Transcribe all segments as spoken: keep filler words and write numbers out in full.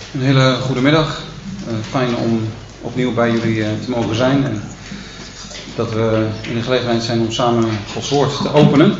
Een hele goede middag. Uh, fijn om opnieuw bij jullie uh, te mogen zijn en dat we in de gelegenheid zijn om samen Gods woord te openen.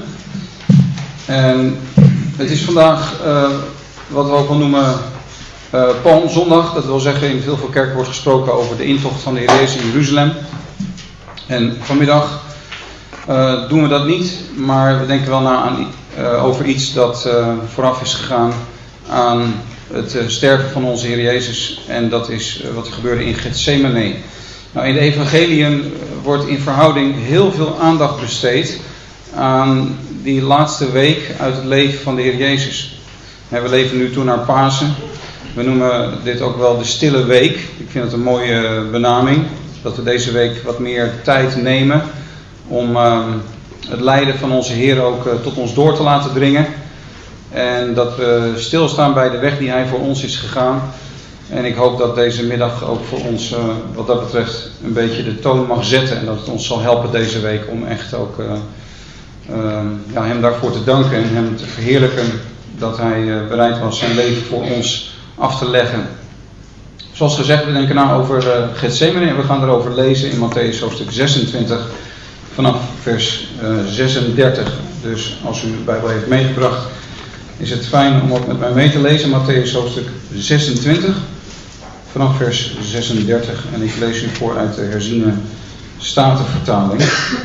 En het is vandaag uh, wat we ook wel noemen uh, Palmzondag. Dat wil zeggen, in heel veel kerken wordt gesproken over de intocht van de Heer Jezus in Jeruzalem. En vanmiddag uh, doen we dat niet, maar we denken wel na aan, uh, over iets dat uh, vooraf is gegaan aan het uh, sterven van onze Heer Jezus. En dat is uh, wat er gebeurde in Getsemane. Nou, in de evangeliën wordt in verhouding heel veel aandacht besteed aan die laatste week uit het leven van de Heer Jezus. En we leven nu toe naar Pasen. We noemen dit ook wel de stille week. Ik vind het een mooie benaming. Dat we deze week wat meer tijd nemen om uh, het lijden van onze Heer ook uh, tot ons door te laten dringen. En dat we stilstaan bij de weg die Hij voor ons is gegaan. En ik hoop dat deze middag ook voor ons uh, wat dat betreft een beetje de toon mag zetten. En dat het ons zal helpen deze week om echt ook uh, uh, ja, Hem daarvoor te danken en Hem te verheerlijken. Dat Hij uh, bereid was zijn leven voor ons af te leggen. Zoals gezegd, we denken na over uh, Getsemane en we gaan erover lezen in Mattheüs hoofdstuk zesentwintig vanaf vers uh, zesendertig. Dus als u de Bijbel heeft meegebracht, is het fijn om ook met mij mee te lezen. Mattheüs hoofdstuk zesentwintig vanaf vers zesendertig. En ik lees u voor uit de herziene Statenvertaling.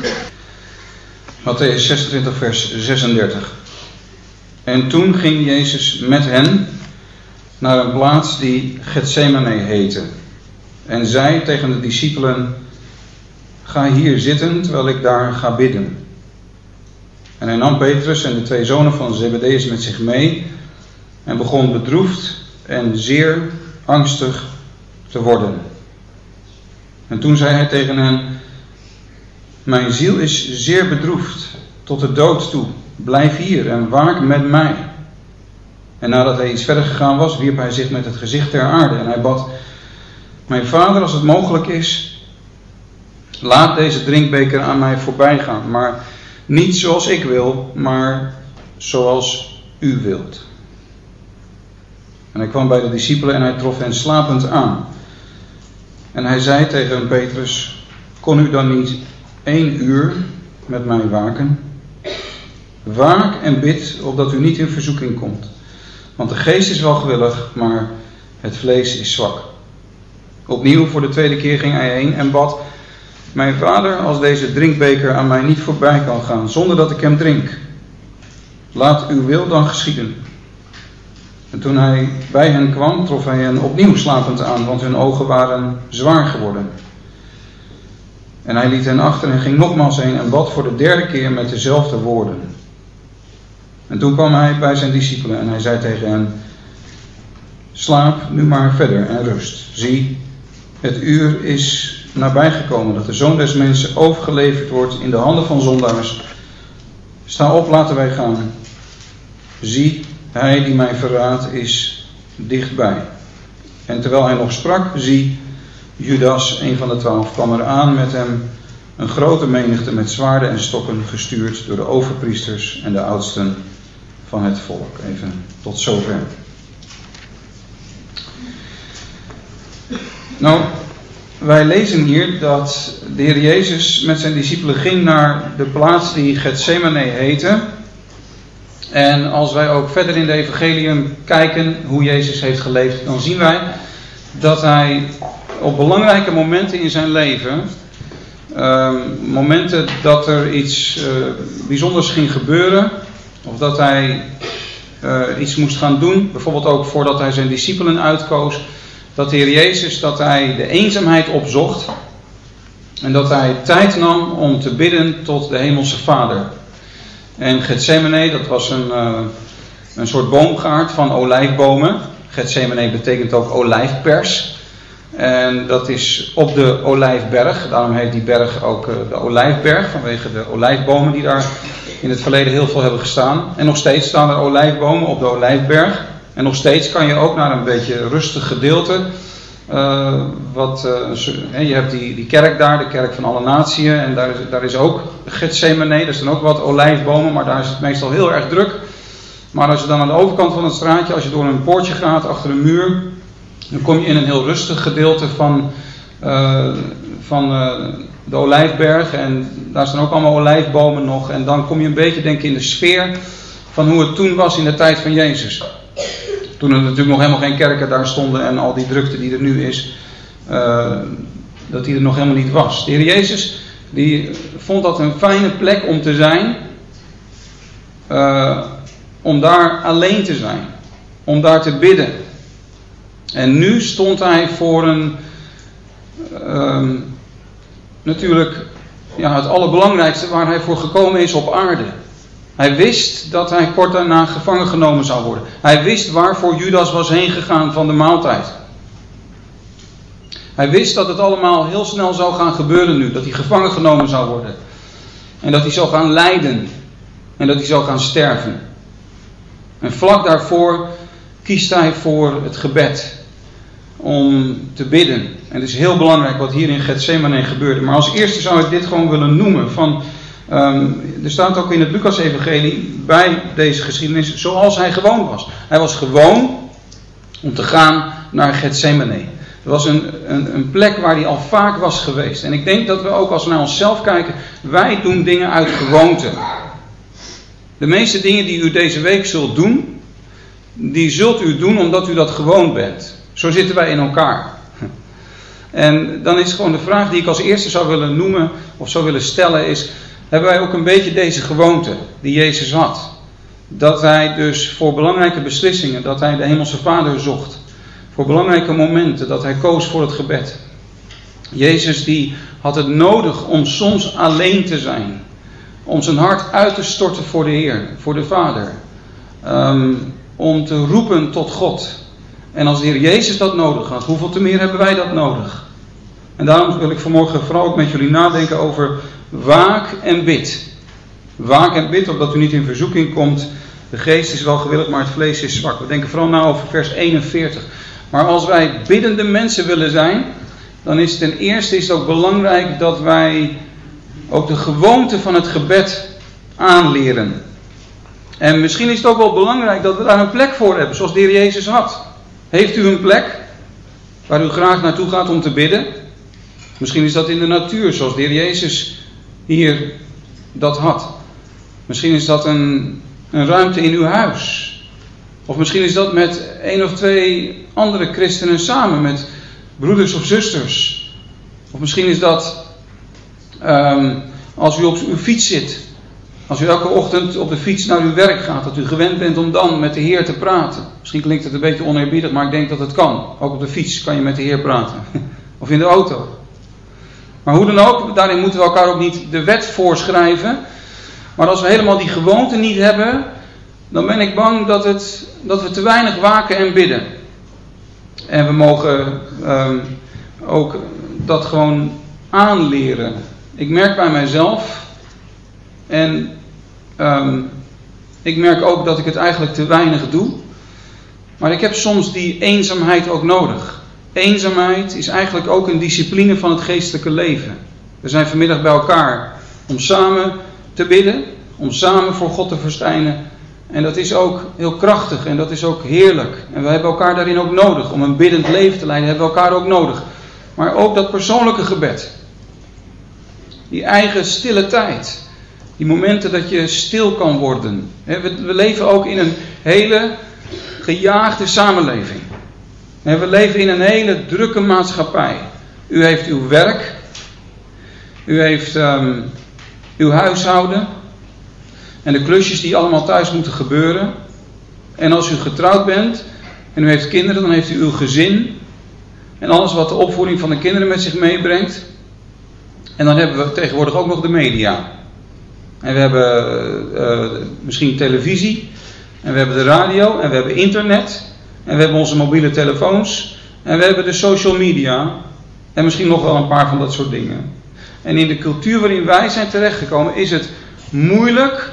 Mattheüs zesentwintig vers zesendertig. En toen ging Jezus met hen naar een plaats die Getsemane heette. En zei tegen de discipelen: ga hier zitten terwijl ik daar ga bidden. En hij nam Petrus en de twee zonen van Zebedeus met zich mee en begon bedroefd en zeer angstig te worden. En toen zei hij tegen hen: mijn ziel is zeer bedroefd tot de dood toe. Blijf hier en waak met mij. En nadat hij iets verder gegaan was, wierp hij zich met het gezicht ter aarde en hij bad: mijn vader, als het mogelijk is, laat deze drinkbeker aan mij voorbij gaan, maar niet zoals ik wil, maar zoals u wilt. En hij kwam bij de discipelen en hij trof hen slapend aan. En hij zei tegen Petrus: kon u dan niet één uur met mij waken? Waak en bid, opdat u niet in verzoeking komt. Want de geest is wel gewillig, maar het vlees is zwak. Opnieuw voor de tweede keer ging hij heen en bad: mijn vader, als deze drinkbeker aan mij niet voorbij kan gaan, zonder dat ik hem drink, laat uw wil dan geschieden. En toen hij bij hen kwam, trof hij hen opnieuw slapend aan, want hun ogen waren zwaar geworden. En hij liet hen achter en ging nogmaals heen en bad voor de derde keer met dezelfde woorden. En toen kwam hij bij zijn discipelen en hij zei tegen hen: slaap nu maar verder en rust. Zie, het uur is nabijgekomen dat de Zoon des Mensen overgeleverd wordt in de handen van zondaars. Sta op, laten wij gaan. Zie, hij die mij verraadt is dichtbij. En terwijl hij nog sprak, zie, Judas, een van de twaalf, kwam er aan met hem een grote menigte met zwaarden en stokken, gestuurd door de overpriesters en de oudsten van het volk. Even tot zover. Nou, wij lezen hier dat de Heer Jezus met zijn discipelen ging naar de plaats die Getsemane heette. En als wij ook verder in de evangelium kijken hoe Jezus heeft geleefd, dan zien wij dat hij op belangrijke momenten in zijn leven, uh, momenten dat er iets uh, bijzonders ging gebeuren, of dat hij uh, iets moest gaan doen, bijvoorbeeld ook voordat hij zijn discipelen uitkoos, dat de Heer Jezus, dat hij de eenzaamheid opzocht en dat hij tijd nam om te bidden tot de Hemelse Vader. En Getsemane, dat was een, uh, een soort boomgaard van olijfbomen. Getsemane betekent ook olijfpers. En dat is op de Olijfberg. Daarom heet die berg ook uh, de Olijfberg, vanwege de olijfbomen die daar in het verleden heel veel hebben gestaan. En nog steeds staan er olijfbomen op de Olijfberg. En nog steeds kan je ook naar een beetje rustig gedeelte. Uh, wat, uh, je hebt die, die kerk daar, de kerk van alle natieën. En daar is, daar is ook Getsemane. Er staan ook wat olijfbomen, maar daar is het meestal heel erg druk. Maar als je dan aan de overkant van het straatje, als je door een poortje gaat achter een muur, Dan kom je in een heel rustig gedeelte van, uh, van uh, de Olijfberg. En daar staan ook allemaal olijfbomen nog. En dan kom je een beetje denk ik in de sfeer van hoe het toen was in de tijd van Jezus. Toen er natuurlijk nog helemaal geen kerken daar stonden en al die drukte die er nu is, uh, dat die er nog helemaal niet was. De Heer Jezus die vond dat een fijne plek om te zijn, uh, om daar alleen te zijn, om daar te bidden. En nu stond hij voor een, uh, natuurlijk ja, het allerbelangrijkste waar hij voor gekomen is op aarde. Hij wist dat hij kort daarna gevangen genomen zou worden. Hij wist waarvoor Judas was heen gegaan van de maaltijd. Hij wist dat het allemaal heel snel zou gaan gebeuren nu. Dat hij gevangen genomen zou worden. En dat hij zou gaan lijden. En dat hij zou gaan sterven. En vlak daarvoor kiest hij voor het gebed. Om te bidden. En het is heel belangrijk wat hier in Gethsemane gebeurde. Maar als eerste zou ik dit gewoon willen noemen. Van, um, er staat ook in het Lucas-evangelie bij deze geschiedenis zoals hij gewoon was. Hij was gewoon om te gaan naar Gethsemane. Het was een, een, een plek waar hij al vaak was geweest. En ik denk dat we ook als we naar onszelf kijken, wij doen dingen uit gewoonte. De meeste dingen die u deze week zult doen, die zult u doen omdat u dat gewoon bent. Zo zitten wij in elkaar. En dan is gewoon de vraag die ik als eerste zou willen noemen, of zou willen stellen is, hebben wij ook een beetje deze gewoonte die Jezus had? Dat hij dus voor belangrijke beslissingen, dat hij de Hemelse Vader zocht. Voor belangrijke momenten, dat hij koos voor het gebed. Jezus die had het nodig om soms alleen te zijn. Om zijn hart uit te storten voor de Heer, voor de Vader. Um, om te roepen tot God. En als de Heer Jezus dat nodig had, hoeveel te meer hebben wij dat nodig? En daarom wil ik vanmorgen vooral ook met jullie nadenken over waak en bid. Waak en bid, opdat u niet in verzoeking komt. De geest is wel gewillig, maar het vlees is zwak. We denken vooral na over vers eenenveertig. Maar als wij biddende mensen willen zijn, dan is ten eerste is het ook belangrijk dat wij ook de gewoonte van het gebed aanleren. En misschien is het ook wel belangrijk dat we daar een plek voor hebben, zoals de Heer Jezus had. Heeft u een plek waar u graag naartoe gaat om te bidden? Misschien is dat in de natuur, zoals de Heer Jezus hier dat had. Misschien is dat een, een ruimte in uw huis. Of misschien is dat met één of twee andere christenen samen, met broeders of zusters. Of misschien is dat um, als u op uw fiets zit. Als u elke ochtend op de fiets naar uw werk gaat, dat u gewend bent om dan met de Heer te praten. Misschien klinkt het een beetje oneerbiedig, maar ik denk dat het kan. Ook op de fiets kan je met de Heer praten. Of in de auto. Maar hoe dan ook, daarin moeten we elkaar ook niet de wet voorschrijven. Maar als we helemaal die gewoonte niet hebben, dan ben ik bang dat, het, dat we te weinig waken en bidden. En we mogen um, ook dat gewoon aanleren. Ik merk bij mijzelf en um, ik merk ook dat ik het eigenlijk te weinig doe. Maar ik heb soms die eenzaamheid ook nodig. Eenzaamheid is eigenlijk ook een discipline van het geestelijke leven. We zijn vanmiddag bij elkaar om samen te bidden, om samen voor God te verschijnen. En dat is ook heel krachtig en dat is ook heerlijk. En we hebben elkaar daarin ook nodig. Om een biddend leven te leiden hebben we elkaar ook nodig. Maar ook dat persoonlijke gebed. Die eigen stille tijd. Die momenten dat je stil kan worden. We, we leven ook in een hele gejaagde samenleving. We leven in een hele drukke maatschappij. U heeft uw werk. U heeft um, uw huishouden. En de klusjes die allemaal thuis moeten gebeuren. En als u getrouwd bent en u heeft kinderen, dan heeft u uw gezin. En alles wat de opvoeding van de kinderen met zich meebrengt. En dan hebben we tegenwoordig ook nog de media. En we hebben uh, misschien televisie. En we hebben de radio. En we hebben internet. En we hebben onze mobiele telefoons. En we hebben de social media. En misschien nog wel een paar van dat soort dingen. En in de cultuur waarin wij zijn terechtgekomen is het moeilijk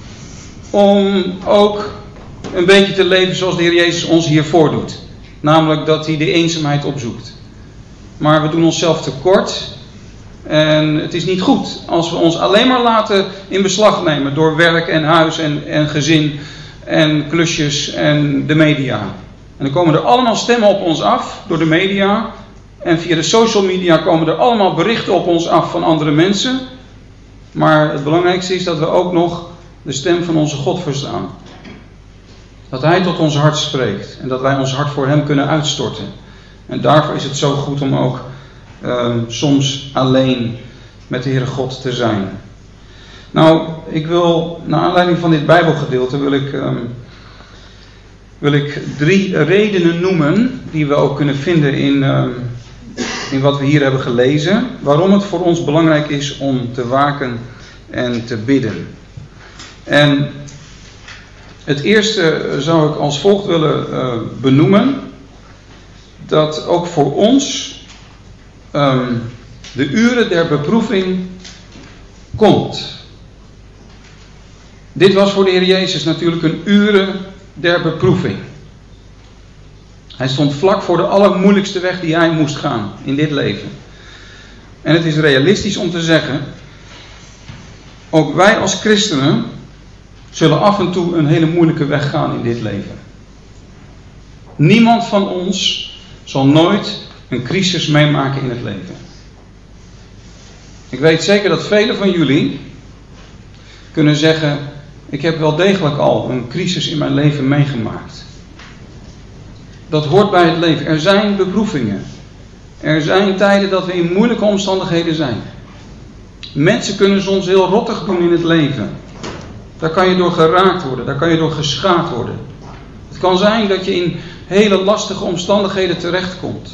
om ook een beetje te leven zoals de Heer Jezus ons hier voordoet. Namelijk dat hij de eenzaamheid opzoekt. Maar we doen onszelf tekort. En het is niet goed als we ons alleen maar laten in beslag nemen door werk en huis en, en gezin en klusjes en de media. En dan komen er allemaal stemmen op ons af door de media. En via de social media komen er allemaal berichten op ons af van andere mensen. Maar het belangrijkste is dat we ook nog de stem van onze God verstaan. Dat Hij tot ons hart spreekt. En dat wij ons hart voor Hem kunnen uitstorten. En daarvoor is het zo goed om ook uh, soms alleen met de Heere God te zijn. Nou, ik wil, naar aanleiding van dit Bijbelgedeelte, wil ik, um, wil ik drie redenen noemen, die we ook kunnen vinden in, um, in wat we hier hebben gelezen, waarom het voor ons belangrijk is om te waken en te bidden. En het eerste zou ik als volgt willen uh, benoemen, dat ook voor ons um, de uren der beproeving komt. Dit was voor de Heer Jezus natuurlijk een uren der beproeving. Hij stond vlak voor de allermoeilijkste weg die hij moest gaan in dit leven. En het is realistisch om te zeggen, ook wij als christenen zullen af en toe een hele moeilijke weg gaan in dit leven. Niemand van ons zal nooit een crisis meemaken in het leven. Ik weet zeker dat velen van jullie kunnen zeggen, ik heb wel degelijk al een crisis in mijn leven meegemaakt. Dat hoort bij het leven. Er zijn beproevingen. Er zijn tijden dat we in moeilijke omstandigheden zijn. Mensen kunnen soms heel rottig doen in het leven. Daar kan je door geraakt worden. Daar kan je door geschaad worden. Het kan zijn dat je in hele lastige omstandigheden terechtkomt.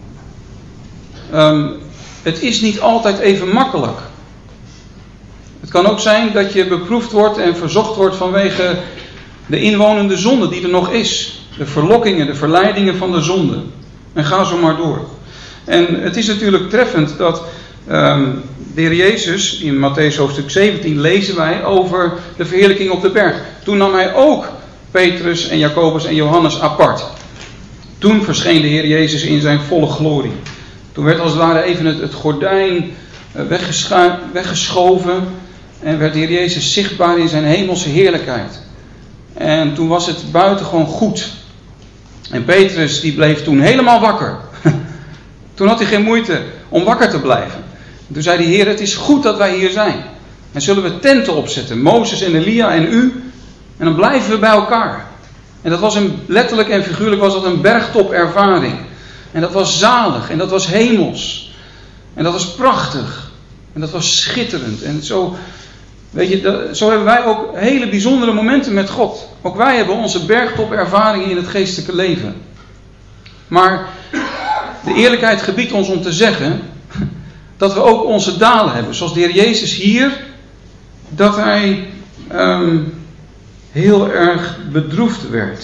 Um, het is niet altijd even makkelijk. Het kan ook zijn dat je beproefd wordt en verzocht wordt vanwege de inwonende zonde die er nog is. De verlokkingen, de verleidingen van de zonde. En ga zo maar door. En het is natuurlijk treffend dat um, de Heer Jezus, in Mattheüs hoofdstuk zeventien lezen wij over de verheerlijking op de berg. Toen nam hij ook Petrus en Jacobus en Johannes apart. Toen verscheen de Heer Jezus in zijn volle glorie. Toen werd als het ware even het, het gordijn weggeschoven en werd de Heer Jezus zichtbaar in zijn hemelse heerlijkheid. En toen was het buitengewoon goed. En Petrus die bleef toen helemaal wakker. Toen had hij geen moeite om wakker te blijven. Toen zei de Heer, het is goed dat wij hier zijn. En zullen we tenten opzetten, Mozes en Elia en u. En dan blijven we bij elkaar. En dat was een, letterlijk en figuurlijk was dat een bergtopervaring. En dat was zalig en dat was hemels. En dat was prachtig. En dat was schitterend. En zo, weet je, dat, zo hebben wij ook hele bijzondere momenten met God. Ook wij hebben onze bergtopervaringen in het geestelijke leven. Maar de eerlijkheid gebiedt ons om te zeggen dat we ook onze dalen hebben. Zoals de Heer Jezus hier, dat hij um, heel erg bedroefd werd.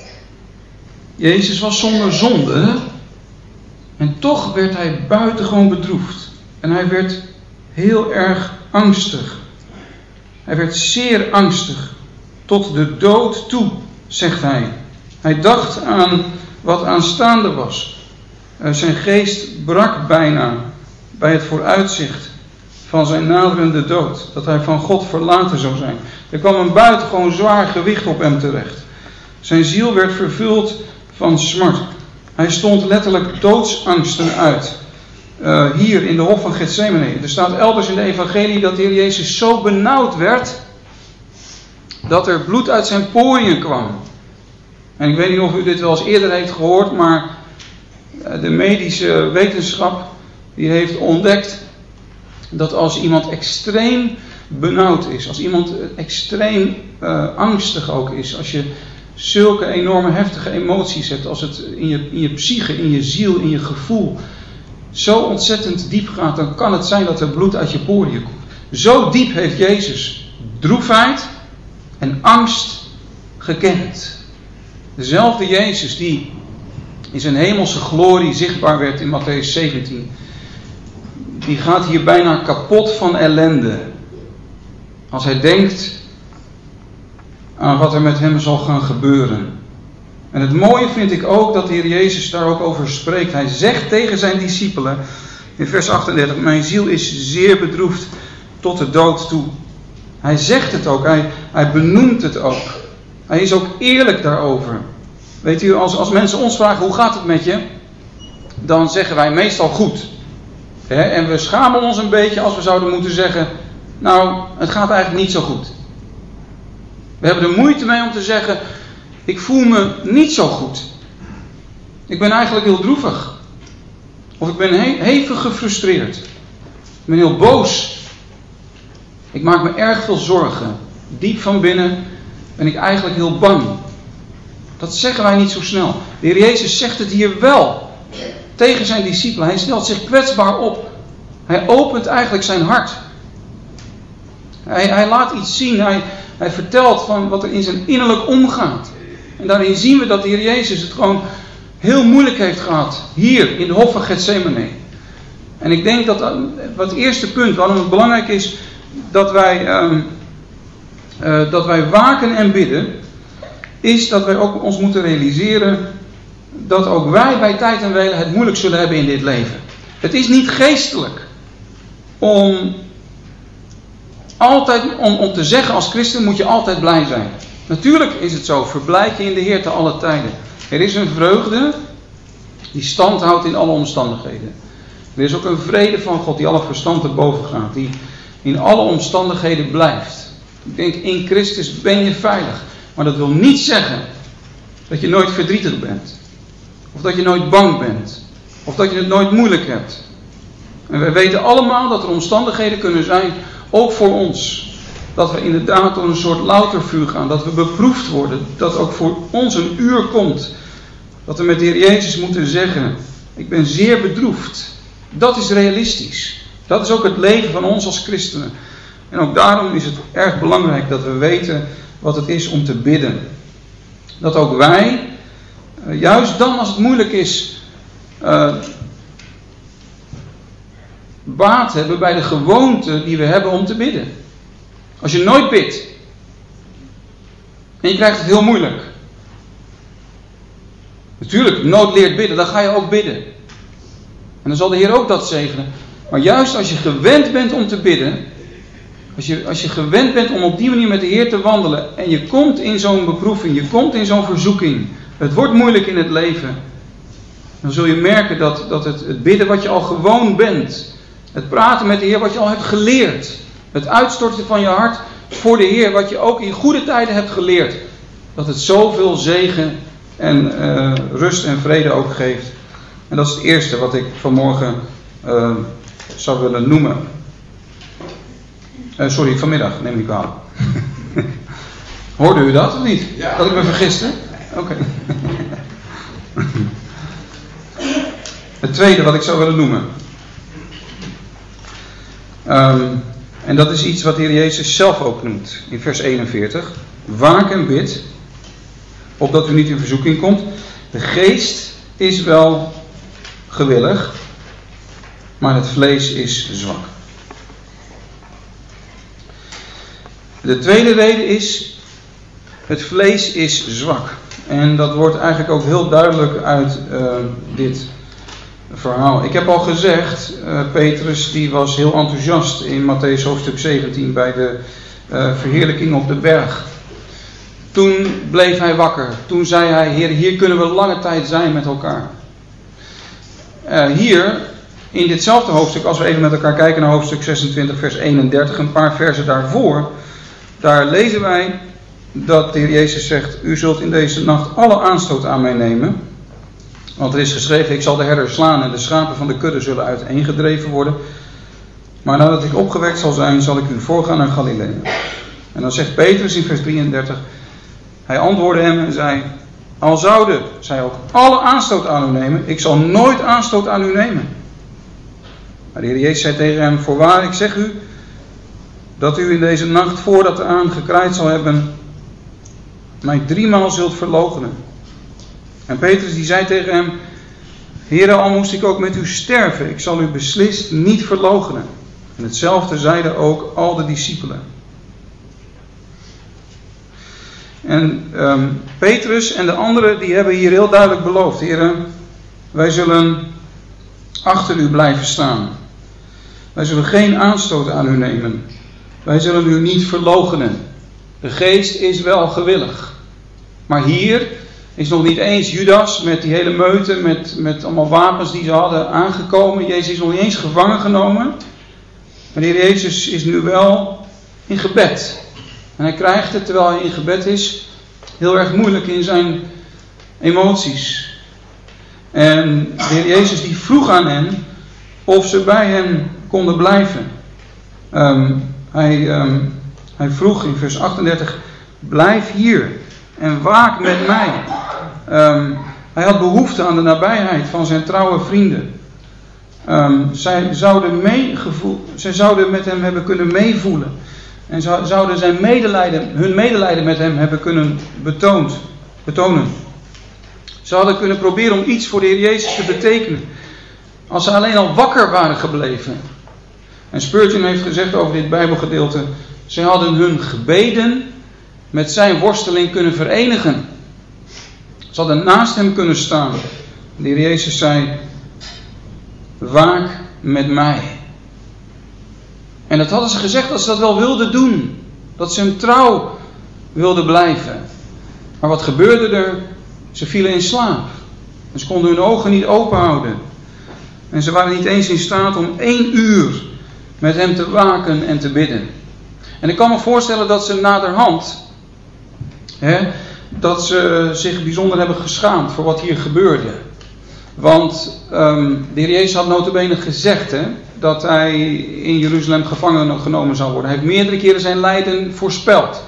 Jezus was zonder zonde en toch werd hij buitengewoon bedroefd. En hij werd heel erg angstig. Hij werd zeer angstig. Tot de dood toe, zegt hij. Hij dacht aan wat aanstaande was. Uh, zijn geest brak bijna bij het vooruitzicht van zijn naderende dood. Dat hij van God verlaten zou zijn. Er kwam een buitengewoon zwaar gewicht op hem terecht. Zijn ziel werd vervuld van smart. Hij stond letterlijk doodsangsten uit. Uh, hier in de hof van Gethsemane. Er staat elders in de evangelie dat de Heer Jezus zo benauwd werd dat er bloed uit zijn poriën kwam. En ik weet niet of u dit wel eens eerder heeft gehoord, maar de medische wetenschap die heeft ontdekt dat als iemand extreem benauwd is, als iemand extreem uh, angstig ook is, als je zulke enorme heftige emoties hebt, als het in je, in je psyche, in je ziel, in je gevoel zo ontzettend diep gaat, dan kan het zijn dat er bloed uit je poriën komt. Zo diep heeft Jezus droefheid en angst gekend. Dezelfde Jezus die in zijn hemelse glorie zichtbaar werd in Mattheüs zeventien. Die gaat hier bijna kapot van ellende. Als hij denkt aan wat er met hem zal gaan gebeuren. En het mooie vind ik ook dat de Heer Jezus daar ook over spreekt. Hij zegt tegen zijn discipelen in vers achtendertig. Mijn ziel is zeer bedroefd tot de dood toe. Hij zegt het ook. Hij, hij benoemt het ook. Hij is ook eerlijk daarover. Weet u, als, als mensen ons vragen hoe gaat het met je, dan zeggen wij meestal goed. He, en we schamen ons een beetje als we zouden moeten zeggen, nou, het gaat eigenlijk niet zo goed. We hebben er moeite mee om te zeggen, ik voel me niet zo goed. Ik ben eigenlijk heel droevig. Of ik ben he- hevig gefrustreerd. Ik ben heel boos. Ik maak me erg veel zorgen. Diep van binnen ben ik eigenlijk heel bang. Dat zeggen wij niet zo snel. De Heer Jezus zegt het hier wel. Tegen zijn discipelen. Hij stelt zich kwetsbaar op. Hij opent eigenlijk zijn hart. Hij, hij laat iets zien. Hij, hij vertelt van wat er in zijn innerlijk omgaat. En daarin zien we dat de Heer Jezus het gewoon heel moeilijk heeft gehad. Hier in de hof van Getsemane. En ik denk dat wat het eerste punt waarom het belangrijk is dat wij, uh, uh, dat wij waken en bidden, is dat wij ook ons moeten realiseren dat ook wij bij tijd en wijle het moeilijk zullen hebben in dit leven. Het is niet geestelijk om altijd om, om te zeggen als christen moet je altijd blij zijn. Natuurlijk is het zo, verblijf je in de Heer te alle tijden. Er is een vreugde die stand houdt in alle omstandigheden. Er is ook een vrede van God die alle verstand te boven gaat, die in alle omstandigheden blijft. Ik denk, in Christus ben je veilig. Maar dat wil niet zeggen dat je nooit verdrietig bent. Of dat je nooit bang bent. Of dat je het nooit moeilijk hebt. En wij weten allemaal dat er omstandigheden kunnen zijn, ook voor ons. Dat we inderdaad door een soort loutervuur gaan. Dat we beproefd worden. Dat ook voor ons een uur komt. Dat we met de Heer Jezus moeten zeggen, ik ben zeer bedroefd. Dat is realistisch. Dat is ook het leven van ons als christenen. En ook daarom is het erg belangrijk dat we weten wat het is om te bidden. Dat ook wij, juist dan als het moeilijk is, uh, baat hebben bij de gewoonte die we hebben om te bidden. Als je nooit bidt en je krijgt het heel moeilijk. Natuurlijk, nood leert bidden, dan ga je ook bidden. En dan zal de Heer ook dat zegenen. Maar juist als je gewend bent om te bidden, als je, als je gewend bent om op die manier met de Heer te wandelen en je komt in zo'n beproeving, je komt in zo'n verzoeking, het wordt moeilijk in het leven, dan zul je merken dat, dat het, het bidden wat je al gewoon bent, het praten met de Heer wat je al hebt geleerd, het uitstorten van je hart voor de Heer wat je ook in goede tijden hebt geleerd, dat het zoveel zegen en uh, rust en vrede ook geeft. En dat is het eerste wat ik vanmorgen uh, zou willen noemen. Uh, sorry, vanmiddag, neem ik kwalijk. Hoorde u dat of niet? Ja. Dat ik me vergiste? Oké. Okay. Het tweede wat ik zou willen noemen. Um, en dat is iets wat de Heer Jezus zelf ook noemt. In vers eenenveertig. Waak en bid, opdat u niet in verzoeking komt. De geest is wel gewillig, maar het vlees is zwak. De tweede reden is, het vlees is zwak. En dat wordt eigenlijk ook heel duidelijk uit uh, dit verhaal. Ik heb al gezegd, uh, Petrus die was heel enthousiast in Mattheüs hoofdstuk zeventien bij de uh, verheerlijking op de berg. Toen bleef hij wakker. Toen zei hij, Heer, hier kunnen we lange tijd zijn met elkaar. Uh, hier, in ditzelfde hoofdstuk, als we even met elkaar kijken naar hoofdstuk zesentwintig, vers eenendertig, een paar versen daarvoor, daar lezen wij dat de Heer Jezus zegt, u zult in deze nacht alle aanstoot aan mij nemen. Want er is geschreven, ik zal de herder slaan en de schapen van de kudde zullen uiteengedreven worden. Maar nadat ik opgewekt zal zijn, zal ik u voorgaan naar Galilea. En dan zegt Petrus in vers drieëndertig, hij antwoordde hem en zei, al zouden zij ook alle aanstoot aan u nemen, ik zal nooit aanstoot aan u nemen. Maar de Heer Jezus zei tegen hem, voorwaar, ik zeg u, dat u in deze nacht, voordat de haan gekraaid zal hebben, mij driemaal zult verloochenen. En Petrus die zei tegen hem, Heere, al moest ik ook met u sterven, ik zal u beslist niet verloochenen. En hetzelfde zeiden ook al de discipelen. En um, Petrus en de anderen die hebben hier heel duidelijk beloofd, Heere, wij zullen achter u blijven staan. Wij zullen geen aanstoot aan u nemen. Wij zullen u niet verloochenen. De geest is wel gewillig. Maar hier is nog niet eens Judas met die hele meute, met, met allemaal wapens die ze hadden aangekomen. Jezus is nog niet eens gevangen genomen. Maar de Heer Jezus is nu wel in gebed. En hij krijgt het, terwijl hij in gebed is, heel erg moeilijk in zijn emoties. En de Heer Jezus die vroeg aan hen of ze bij hem konden blijven. Um, hij, um, hij vroeg in vers achtendertig, blijf hier en waak met mij. Um, hij had behoefte aan de nabijheid van zijn trouwe vrienden. Um, zij, zouden meegevoel, zij zouden met hem hebben kunnen meevoelen. En zou, zouden zijn medelijden, hun medelijden met hem hebben kunnen betoond, betonen. Ze hadden kunnen proberen om iets voor de Heer Jezus te betekenen. Als ze alleen al wakker waren gebleven. En Spurgeon heeft gezegd over dit Bijbelgedeelte. Ze hadden hun gebeden met zijn worsteling kunnen verenigen. Ze hadden naast hem kunnen staan. De Heer Jezus zei, waak met mij. En dat hadden ze gezegd dat ze dat wel wilden doen. Dat ze hem trouw wilden blijven. Maar wat gebeurde er? Ze vielen in slaap. En ze konden hun ogen niet open houden. En ze waren niet eens in staat om één uur met hem te waken en te bidden. En ik kan me voorstellen dat ze naderhand, hè, dat ze zich bijzonder hebben geschaamd voor wat hier gebeurde. Want um, de Heer Jezus had nota bene gezegd, hè, dat hij in Jeruzalem gevangen genomen zou worden. Hij heeft meerdere keren zijn lijden voorspeld.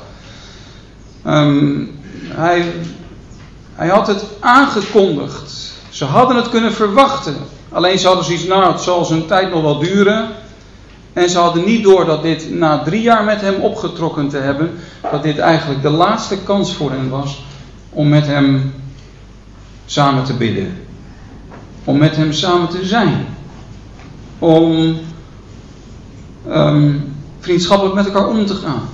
Um, hij, hij had het aangekondigd. Ze hadden het kunnen verwachten. Alleen ze hadden zoiets, nou, het zal zijn tijd nog wel duren. En ze hadden niet door dat dit na drie jaar met hem opgetrokken te hebben, dat dit eigenlijk de laatste kans voor hen was om met hem samen te bidden. Om met hem samen te zijn. Om um, vriendschappelijk met elkaar om te gaan.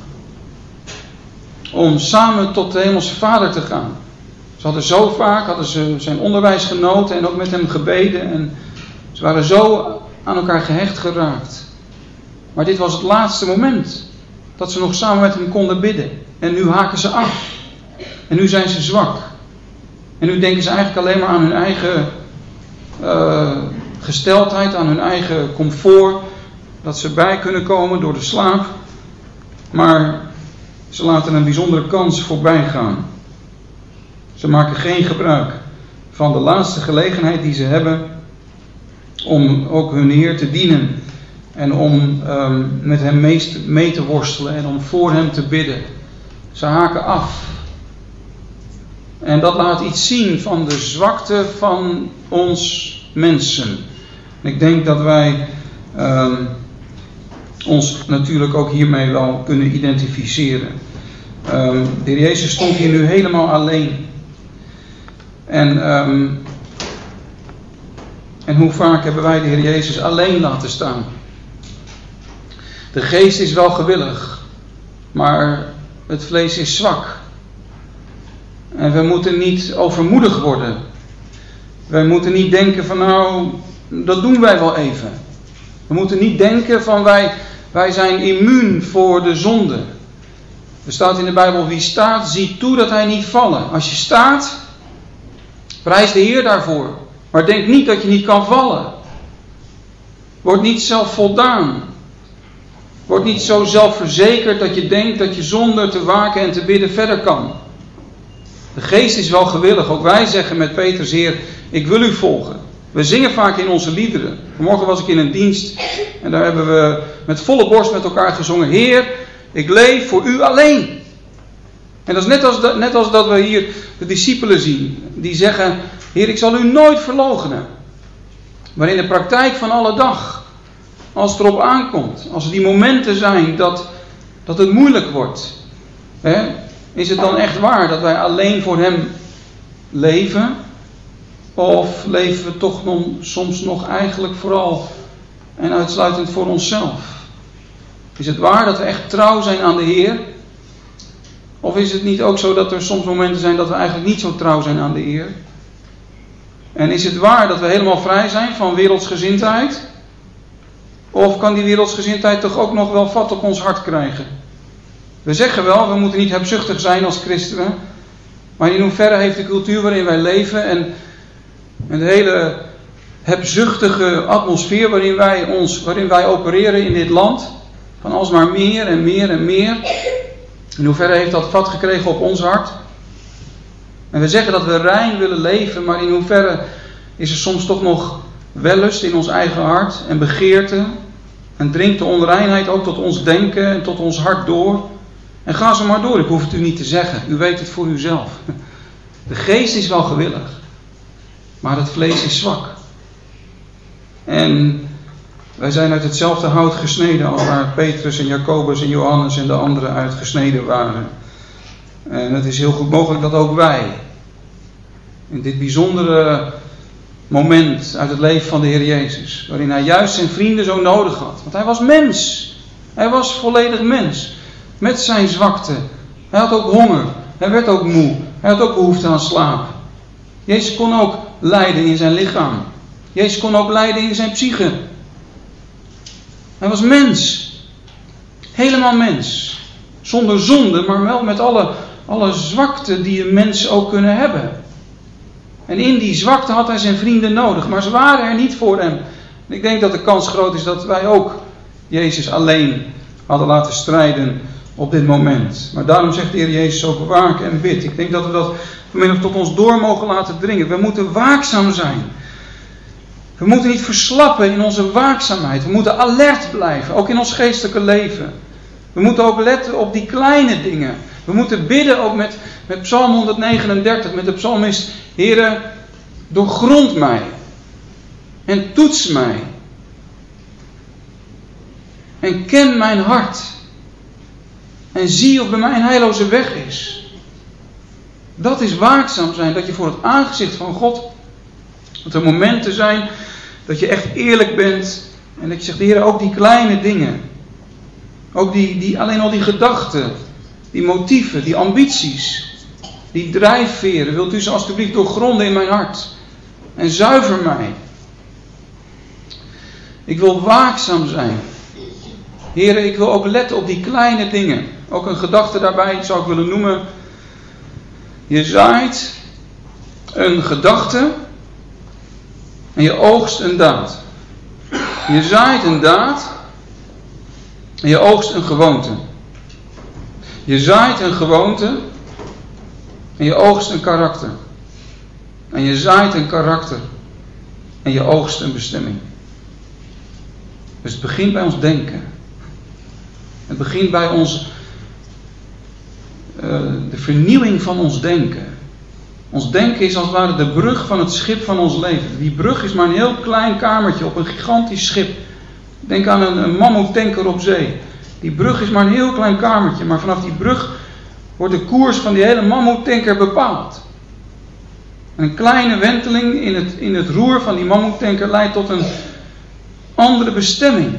Om samen tot de Hemelse Vader te gaan. Ze hadden zo vaak, hadden ze zijn onderwijs genoten en ook met hem gebeden. En ze waren zo aan elkaar gehecht geraakt. Maar dit was het laatste moment dat ze nog samen met hem konden bidden. En nu haken ze af. En nu zijn ze zwak. En nu denken ze eigenlijk alleen maar aan hun eigen uh, gesteldheid, aan hun eigen comfort. Dat ze bij kunnen komen door de slaap. Maar ze laten een bijzondere kans voorbij gaan. Ze maken geen gebruik van de laatste gelegenheid die ze hebben om ook hun Heer te dienen. En om um, met hem mee, mee te worstelen en om voor hem te bidden. Ze haken af. En dat laat iets zien van de zwakte van ons mensen. En ik denk dat wij um, ons natuurlijk ook hiermee wel kunnen identificeren. Um, de Heer Jezus stond hier nu helemaal alleen. En, um, en hoe vaak hebben wij de Heer Jezus alleen laten staan? De geest is wel gewillig, maar het vlees is zwak. En we moeten niet overmoedig worden. Wij moeten niet denken van nou, dat doen wij wel even. We moeten niet denken van wij, wij zijn immuun voor de zonde. Er staat in de Bijbel, wie staat, ziet toe dat hij niet vallen. Als je staat, prijs de Heer daarvoor. Maar denk niet dat je niet kan vallen. Word niet zelfvoldaan. Word niet zo zelfverzekerd dat je denkt dat je zonder te waken en te bidden verder kan. De geest is wel gewillig. Ook wij zeggen met Petrus, Heer, ik wil u volgen. We zingen vaak in onze liederen. Vanmorgen was ik in een dienst en daar hebben we met volle borst met elkaar gezongen. Heer, ik leef voor u alleen. En dat is net als, net als dat we hier de discipelen zien. Die zeggen, Heer, ik zal u nooit verloochenen. Maar in de praktijk van alle dag, als het erop aankomt, als er die momenten zijn dat, dat het moeilijk wordt, hè, is het dan echt waar dat wij alleen voor hem leven? Of leven we toch nog, soms nog eigenlijk vooral en uitsluitend voor onszelf? Is het waar dat we echt trouw zijn aan de Heer? Of is het niet ook zo dat er soms momenten zijn dat we eigenlijk niet zo trouw zijn aan de Heer? En is het waar dat we helemaal vrij zijn van wereldsgezindheid? Of kan die wereldsgezindheid toch ook nog wel vat op ons hart krijgen? We zeggen wel, we moeten niet hebzuchtig zijn als christenen. Maar in hoeverre heeft de cultuur waarin wij leven en, en de hele hebzuchtige atmosfeer waarin wij, ons, waarin wij opereren in dit land, van alsmaar meer en meer en meer, in hoeverre heeft dat vat gekregen op ons hart? En we zeggen dat we rein willen leven, maar in hoeverre is er soms toch nog wellust in ons eigen hart en begeerte? En dringt de onreinheid ook tot ons denken en tot ons hart door? En ga zo maar door, ik hoef het u niet te zeggen, u weet het voor uzelf. De geest is wel gewillig, maar het vlees is zwak. En wij zijn uit hetzelfde hout gesneden als waar Petrus en Jacobus en Johannes en de anderen uit gesneden waren. En het is heel goed mogelijk dat ook wij in dit bijzondere moment uit het leven van de Heer Jezus, waarin hij juist zijn vrienden zo nodig had. Want hij was mens. Hij was volledig mens. Met zijn zwakte. Hij had ook honger. Hij werd ook moe. Hij had ook behoefte aan slaap. Jezus kon ook lijden in zijn lichaam. Jezus kon ook lijden in zijn psyche. Hij was mens. Helemaal mens. Zonder zonde, maar wel met alle, alle zwakte die een mens ook kunnen hebben. En in die zwakte had hij zijn vrienden nodig. Maar ze waren er niet voor hem. En ik denk dat de kans groot is dat wij ook Jezus alleen hadden laten strijden op dit moment. Maar daarom zegt de Heer Jezus ook waak en bid. Ik denk dat we dat vanmiddag tot ons door mogen laten dringen. We moeten waakzaam zijn. We moeten niet verslappen in onze waakzaamheid. We moeten alert blijven, ook in ons geestelijke leven. We moeten ook letten op die kleine dingen. We moeten bidden ook met, met Psalm honderdnegenendertig, met de psalmist. Heere, doorgrond mij en toets mij. En ken mijn hart. En zie of bij mij een heilloze weg is. Dat is waakzaam zijn, dat je voor het aangezicht van God, dat er momenten zijn dat je echt eerlijk bent en dat je zegt, Heer, ook die kleine dingen, ook die, die, alleen al die gedachten, die motieven, die ambities, die drijfveren, wilt u ze alstublieft doorgronden in mijn hart en zuiver mij. Ik wil waakzaam zijn. Heer, ik wil ook letten op die kleine dingen. Ook een gedachte daarbij zou ik willen noemen. Je zaait een gedachte en je oogst een daad. Je zaait een daad en je oogst een gewoonte. Je zaait een gewoonte en je oogst een karakter. En je zaait een karakter en je oogst een bestemming. Dus het begint bij ons denken. Het begint bij ons, uh, de vernieuwing van ons denken. Ons denken is als het ware de brug van het schip van ons leven. Die brug is maar een heel klein kamertje op een gigantisch schip. Denk aan een, een mammoettanker op zee. Die brug is maar een heel klein kamertje, maar vanaf die brug wordt de koers van die hele mammoettanker bepaald. En een kleine wenteling in het, in het roer van die mammoettanker leidt tot een andere bestemming.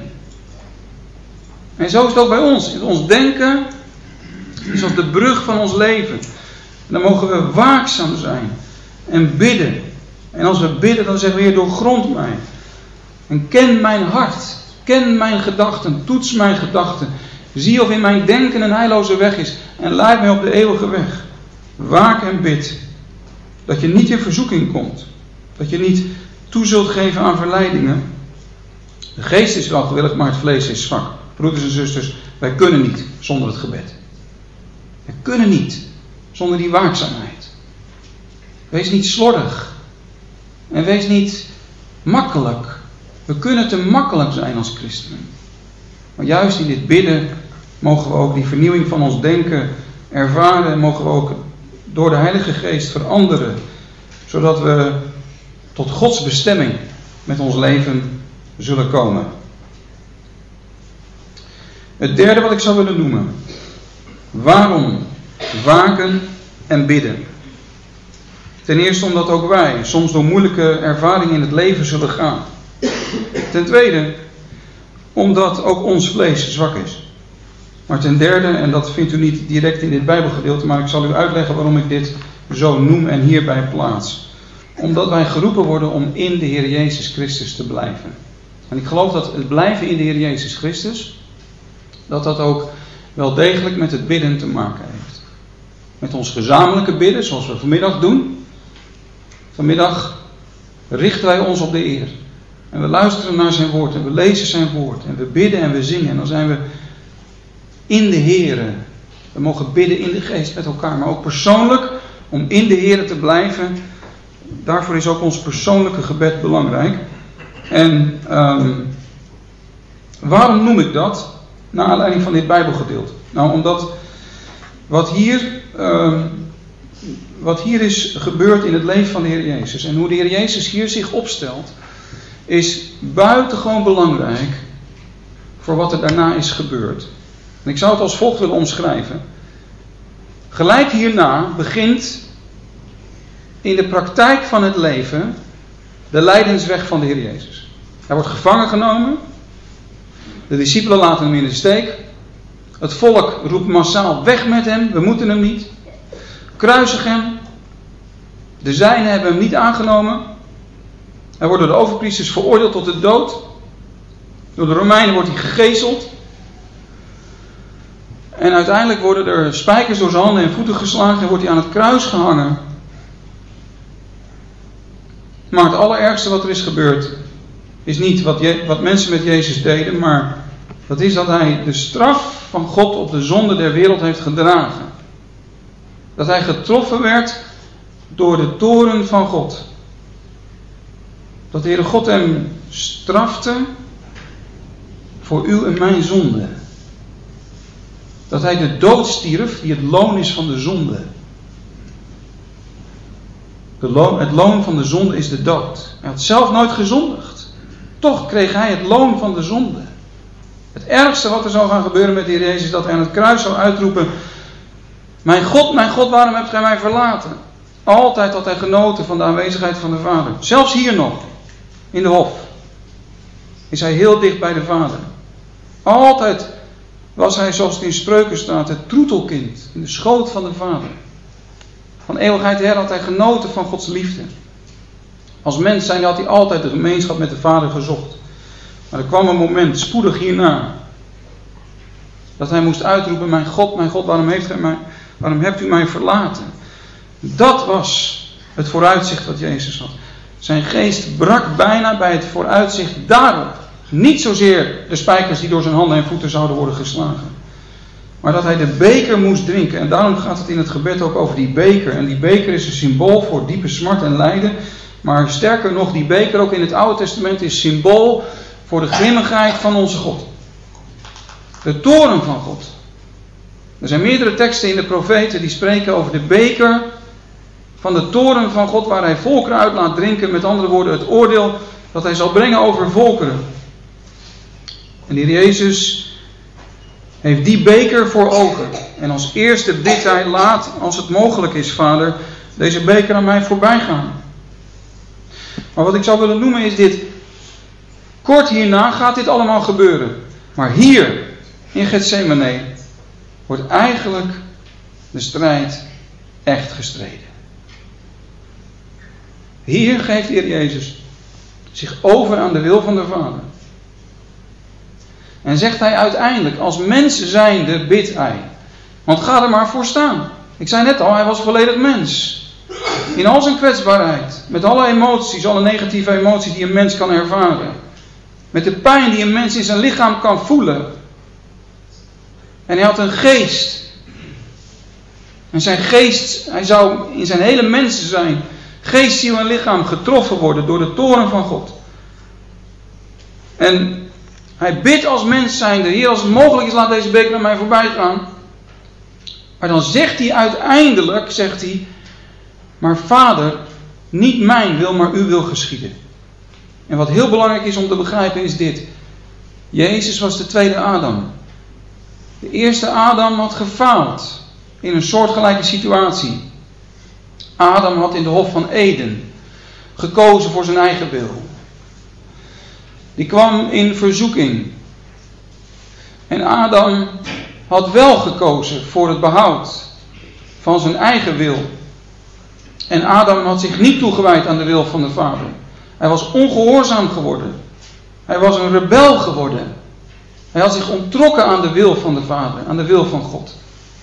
En zo is het ook bij ons. Ons denken is als de brug van ons leven. En dan mogen we waakzaam zijn en bidden. En als we bidden, dan zeggen we, Heer, doorgrond mij. En ken mijn hart. Ken mijn gedachten. Toets mijn gedachten. Zie of in mijn denken een heilloze weg is. En leid mij op de eeuwige weg. Waak en bid. Dat je niet in verzoeking komt. Dat je niet toe zult geven aan verleidingen. De geest is wel gewillig, maar het vlees is zwak. Broeders en zusters, wij kunnen niet zonder het gebed. We kunnen niet zonder die waakzaamheid. Wees niet slordig. En wees niet makkelijk. We kunnen te makkelijk zijn als christenen. Maar juist in dit bidden mogen we ook die vernieuwing van ons denken ervaren. En mogen we ook door de Heilige Geest veranderen. Zodat we tot Gods bestemming met ons leven zullen komen. Het derde wat ik zou willen noemen. Waarom waken en bidden? Ten eerste omdat ook wij soms door moeilijke ervaringen in het leven zullen gaan. Ten tweede omdat ook ons vlees zwak is. Maar ten derde, en dat vindt u niet direct in dit Bijbelgedeelte, maar ik zal u uitleggen waarom ik dit zo noem en hierbij plaats. Omdat wij geroepen worden om in de Heer Jezus Christus te blijven. En ik geloof dat het blijven in de Heer Jezus Christus, dat dat ook wel degelijk met het bidden te maken heeft. met ons gezamenlijke bidden, zoals we vanmiddag doen. Vanmiddag richten wij ons op de Heer. En we luisteren naar zijn woord en we lezen zijn woord. En we bidden en we zingen. En dan zijn we in de Heere. We mogen bidden in de geest met elkaar. Maar ook persoonlijk om in de Heere te blijven. Daarvoor is ook ons persoonlijke gebed belangrijk. En um, waarom noem ik dat? Naar aanleiding van dit Bijbelgedeelte. Nou, omdat wat hier, um, wat hier is gebeurd in het leven van de Heer Jezus. En hoe de Heer Jezus hier zich opstelt. Is buitengewoon belangrijk voor wat er daarna is gebeurd. En ik zou het als volgt willen omschrijven. Gelijk hierna begint in de praktijk van het leven de lijdensweg van de Heer Jezus. Hij wordt gevangen genomen. De discipelen laten hem in de steek. Het volk roept massaal weg met hem. We moeten hem niet. Kruisig hem. De zijnen hebben hem niet aangenomen. Hij wordt door de overpriesters veroordeeld tot de dood. Door de Romeinen wordt hij gegezeld. En uiteindelijk worden er spijkers door zijn handen en voeten geslagen en wordt hij aan het kruis gehangen. Maar het allerergste wat er is gebeurd is niet wat, je, wat mensen met Jezus deden, maar dat is dat hij de straf van God op de zonde der wereld heeft gedragen. Dat hij getroffen werd door de toorn van God. Dat de Heere God hem strafte voor uw en mijn zonde. Dat hij de dood stierf die het loon is van de zonde. De loon, het loon van de zonde is de dood. Hij had zelf nooit gezondigd. Toch kreeg hij het loon van de zonde. Het ergste wat er zou gaan gebeuren met de Heer Jezus is dat hij aan het kruis zou uitroepen: mijn God, mijn God, waarom hebt gij mij verlaten? Altijd had hij genoten van de aanwezigheid van de Vader. Zelfs hier nog, in de hof, is hij heel dicht bij de Vader. Altijd was hij, zoals het in Spreuken staat, het troetelkind in de schoot van de Vader. Van eeuwigheid her had hij genoten van Gods liefde. Als mens zijn had hij altijd de gemeenschap met de Vader gezocht. Maar er kwam een moment, spoedig hierna, dat hij moest uitroepen: mijn God, mijn God, waarom, heeft gij mij, waarom hebt u mij verlaten? Dat was het vooruitzicht wat Jezus had. Zijn geest brak bijna bij het vooruitzicht daarop. Niet zozeer de spijkers die door zijn handen en voeten zouden worden geslagen. Maar dat hij de beker moest drinken. En daarom gaat het in het gebed ook over die beker. En die beker is een symbool voor diepe smart en lijden. Maar sterker nog, die beker ook in het Oude Testament is symbool voor de grimmigheid van onze God. De toorn van God. Er zijn meerdere teksten in de profeten die spreken over de beker van de toorn van God, waar hij volkeren uit laat drinken. Met andere woorden, het oordeel dat hij zal brengen over volkeren. En de Heer Jezus heeft die beker voor ogen. En als eerste bidt hij: laat, als het mogelijk is, Vader, deze beker aan mij voorbij gaan. Maar wat ik zou willen noemen is dit. Kort hierna gaat dit allemaal gebeuren. Maar hier, in Getsemane, wordt eigenlijk de strijd echt gestreden. Hier geeft de Heer Jezus zich over aan de wil van de Vader. En zegt hij uiteindelijk, als mens zijnde bidt hij. Want ga er maar voor staan. Ik zei net al, hij was volledig mens. In al zijn kwetsbaarheid. Met alle emoties, alle negatieve emoties die een mens kan ervaren. Met de pijn die een mens in zijn lichaam kan voelen. En hij had een geest. En zijn geest, hij zou in zijn hele mens zijn, geest, ziel en lichaam getroffen worden door de toorn van God. En hij bidt als mens zijnde: Heer, als het mogelijk is, laat deze beker naar mij voorbij gaan. Maar dan zegt hij uiteindelijk, zegt hij: maar Vader, niet mijn wil, maar uw wil geschieden. En wat heel belangrijk is om te begrijpen is dit. Jezus was de tweede Adam. De eerste Adam had gefaald in een soortgelijke situatie. Adam had in de Hof van Eden gekozen voor zijn eigen wil. Die kwam in verzoeking. En Adam had wel gekozen voor het behoud van zijn eigen wil. En Adam had zich niet toegewijd aan de wil van de Vader. Hij was ongehoorzaam geworden. Hij was een rebel geworden. Hij had zich onttrokken aan de wil van de Vader, aan de wil van God.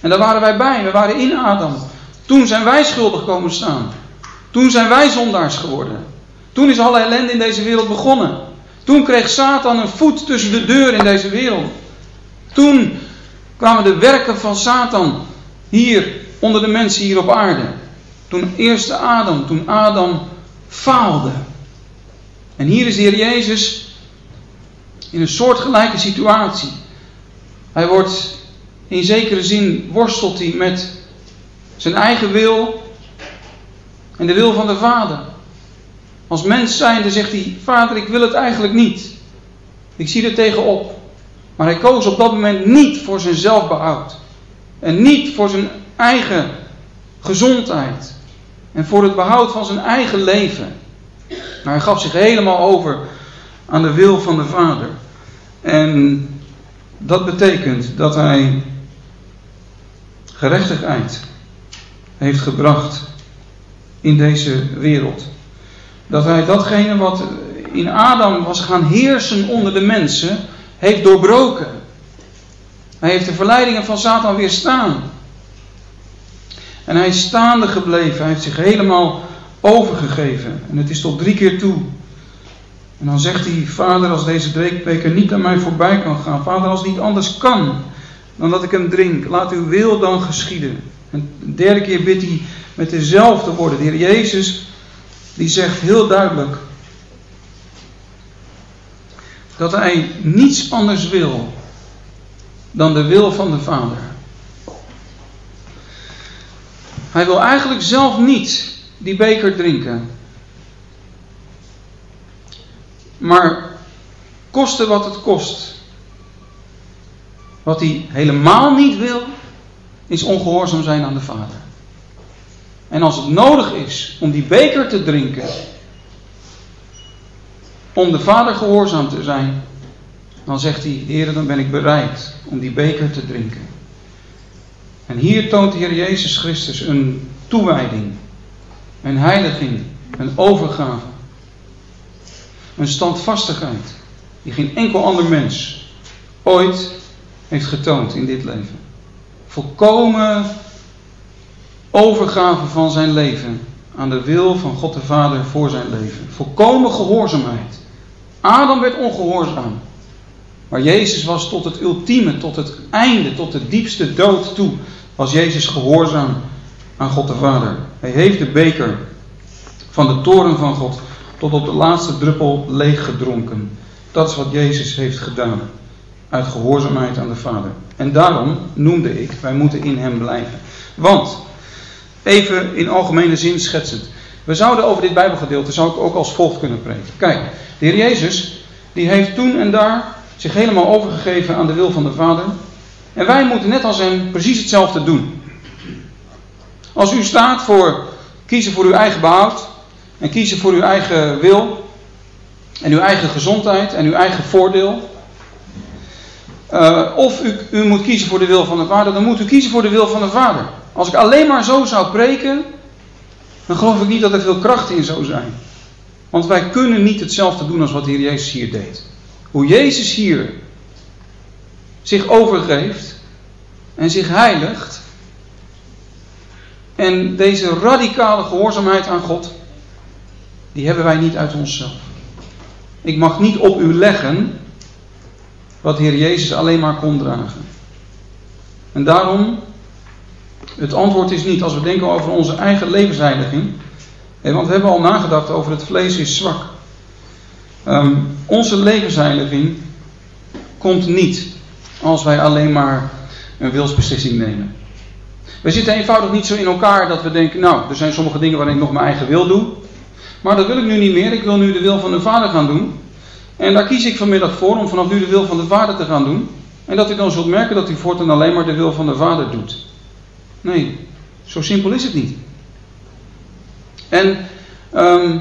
En daar waren wij bij. We waren in Adam. Toen zijn wij schuldig komen staan. Toen zijn wij zondaars geworden. Toen is alle ellende in deze wereld begonnen. Toen kreeg Satan een voet tussen de deur in deze wereld. Toen kwamen de werken van Satan hier onder de mensen hier op aarde. Toen eerste Adam, toen Adam faalde. En hier is de Heer Jezus in een soortgelijke situatie. Hij wordt in zekere zin worstelt hij met zijn eigen wil en de wil van de Vader. Als mens zijnde zegt hij, Vader, ik wil het eigenlijk niet. Ik zie er tegenop. Maar hij koos op dat moment niet voor zijn zelfbehoud. En niet voor zijn eigen gezondheid. En voor het behoud van zijn eigen leven. Maar hij gaf zich helemaal over aan de wil van de Vader. En dat betekent dat hij gerechtigheid heeft gebracht in deze wereld. Dat hij datgene wat in Adam was gaan heersen onder de mensen, heeft doorbroken. Hij heeft de verleidingen van Satan weerstaan. En hij is staande gebleven. Hij heeft zich helemaal overgegeven. En het is tot drie keer toe. En dan zegt hij, Vader, als deze beker niet aan mij voorbij kan gaan. Vader, als het niet anders kan dan dat ik hem drink. Laat uw wil dan geschieden. En de derde keer bidt hij met dezelfde woorden. De Heer Jezus, die zegt heel duidelijk dat hij niets anders wil dan de wil van de Vader. Hij wil eigenlijk zelf niet die beker drinken. Maar koste wat het kost. Wat hij helemaal niet wil, is ongehoorzaam zijn aan de Vader. En als het nodig is om die beker te drinken, om de Vader gehoorzaam te zijn, dan zegt hij, Heer, dan ben ik bereid om die beker te drinken. En hier toont de Heer Jezus Christus een toewijding, een heiliging, een overgave, een standvastigheid die geen enkel ander mens ooit heeft getoond in dit leven. Volkomen overgave van zijn leven aan de wil van God de Vader voor zijn leven. Volkomen gehoorzaamheid. Adam werd ongehoorzaam. Maar Jezus was tot het ultieme, tot het einde, tot de diepste dood toe, was Jezus gehoorzaam aan God de Vader. Hij heeft de beker van de toorn van God tot op de laatste druppel leeg gedronken. Dat is wat Jezus heeft gedaan. Uit gehoorzaamheid aan de Vader. En daarom noemde ik, wij moeten in hem blijven. Want, even in algemene zin schetsend. We zouden over dit Bijbelgedeelte, zou ik ook als volgt kunnen preken. Kijk, de Heer Jezus, die heeft toen en daar zich helemaal overgegeven aan de wil van de Vader. En wij moeten net als hem precies hetzelfde doen. Als u staat voor kiezen voor uw eigen behoud. En kiezen voor uw eigen wil. En uw eigen gezondheid en uw eigen voordeel. Uh, of u, u moet kiezen voor de wil van de Vader, dan moet u kiezen voor de wil van de Vader. Als ik alleen maar zo zou preken, dan geloof ik niet dat er veel kracht in zou zijn. Want wij kunnen niet hetzelfde doen als wat de Heer Jezus hier deed. Hoe Jezus hier zich overgeeft en zich heiligt en deze radicale gehoorzaamheid aan God, die hebben wij niet uit onszelf. Ik mag niet op u leggen wat de Heer Jezus alleen maar kon dragen. En daarom, het antwoord is niet als we denken over onze eigen levensheiliging. Want we hebben al nagedacht over het vlees is zwak. Um, onze levensheiliging komt niet als wij alleen maar een wilsbeslissing nemen. We zitten eenvoudig niet zo in elkaar dat we denken, nou, er zijn sommige dingen waarin ik nog mijn eigen wil doe. Maar dat wil ik nu niet meer. Ik wil nu de wil van de Vader gaan doen. En daar kies ik vanmiddag voor om vanaf nu de wil van de Vader te gaan doen. En dat u dan zult merken dat u voortaan alleen maar de wil van de Vader doet. Nee, zo simpel is het niet. En, um,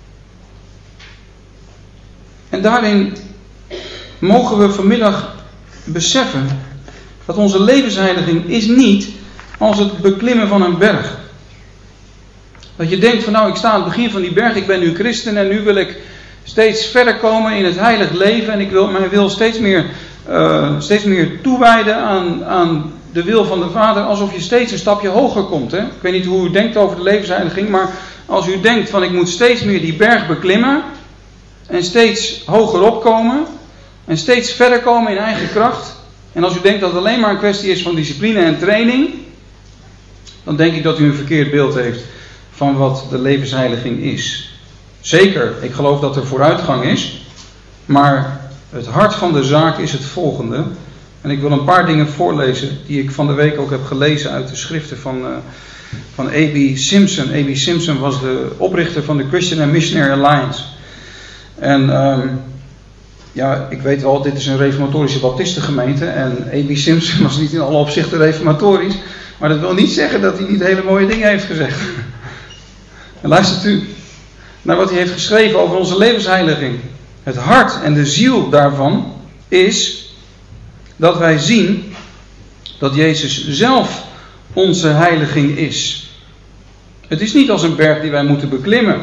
en daarin mogen we vanmiddag beseffen dat onze levensheiliging is niet als het beklimmen van een berg. Dat je denkt van nou, ik sta aan het begin van die berg, ik ben nu christen en nu wil ik steeds verder komen in het heilig leven en ik wil mijn wil steeds meer, uh, steeds meer toewijden aan, aan de wil van de Vader alsof je steeds een stapje hoger komt. Hè? Ik weet niet hoe u denkt over de levensheiliging, maar als u denkt van ik moet steeds meer die berg beklimmen en steeds hoger opkomen en steeds verder komen in eigen kracht. En als u denkt dat het alleen maar een kwestie is van discipline en training, dan denk ik dat u een verkeerd beeld heeft van wat de levensheiliging is. Zeker, ik geloof dat er vooruitgang is, maar het hart van de zaak is het volgende. En ik wil een paar dingen voorlezen die ik van de week ook heb gelezen uit de schriften van, uh, van A B Simpson. A B Simpson was de oprichter van de Christian and Missionary Alliance. En um, ja, ik weet wel, dit is een reformatorische baptistengemeente en A B Simpson was niet in alle opzichten reformatorisch. Maar dat wil niet zeggen dat hij niet hele mooie dingen heeft gezegd. En luistert u naar wat hij heeft geschreven over onze levensheiliging. Het hart en de ziel daarvan is dat wij zien dat Jezus zelf onze heiliging is. Het is niet als een berg die wij moeten beklimmen.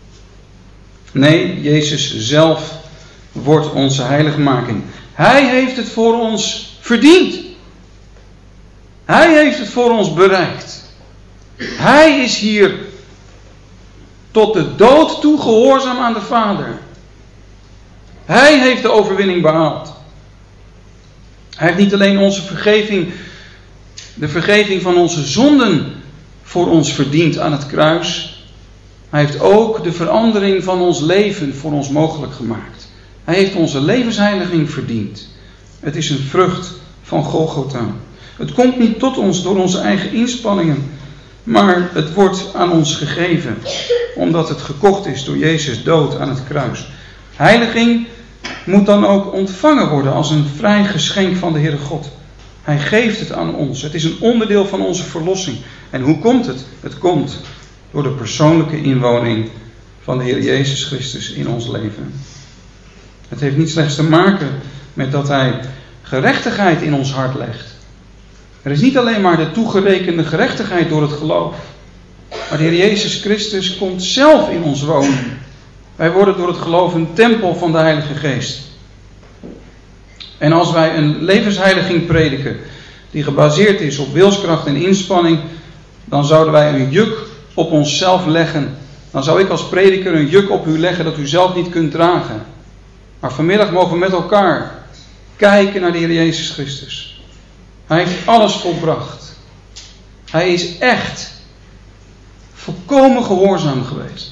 Nee, Jezus zelf wordt onze heiligmaking. Hij heeft het voor ons verdiend. Hij heeft het voor ons bereikt. Hij is hier tot de dood toe gehoorzaam aan de Vader. Hij heeft de overwinning behaald. Hij heeft niet alleen onze vergeving, de vergeving van onze zonden voor ons verdiend aan het kruis. Hij heeft ook de verandering van ons leven voor ons mogelijk gemaakt. Hij heeft onze levensheiliging verdiend. Het is een vrucht van Golgotha. Het komt niet tot ons door onze eigen inspanningen, maar het wordt aan ons gegeven, omdat het gekocht is door Jezus' dood aan het kruis. Heiliging moet dan ook ontvangen worden als een vrij geschenk van de Heere God. Hij geeft het aan ons. Het is een onderdeel van onze verlossing. En hoe komt het? Het komt door de persoonlijke inwoning van de Heer Jezus Christus in ons leven. Het heeft niet slechts te maken met dat Hij gerechtigheid in ons hart legt. Er is niet alleen maar de toegerekende gerechtigheid door het geloof. Maar de Heer Jezus Christus komt zelf in ons wonen. Wij worden door het geloof een tempel van de Heilige Geest. En als wij een levensheiliging prediken die gebaseerd is op wilskracht en inspanning, dan zouden wij een juk op onszelf leggen. Dan zou ik als prediker een juk op u leggen dat u zelf niet kunt dragen. Maar vanmiddag mogen we met elkaar kijken naar de Heer Jezus Christus. Hij heeft alles volbracht. Hij is echt volkomen gehoorzaam geweest.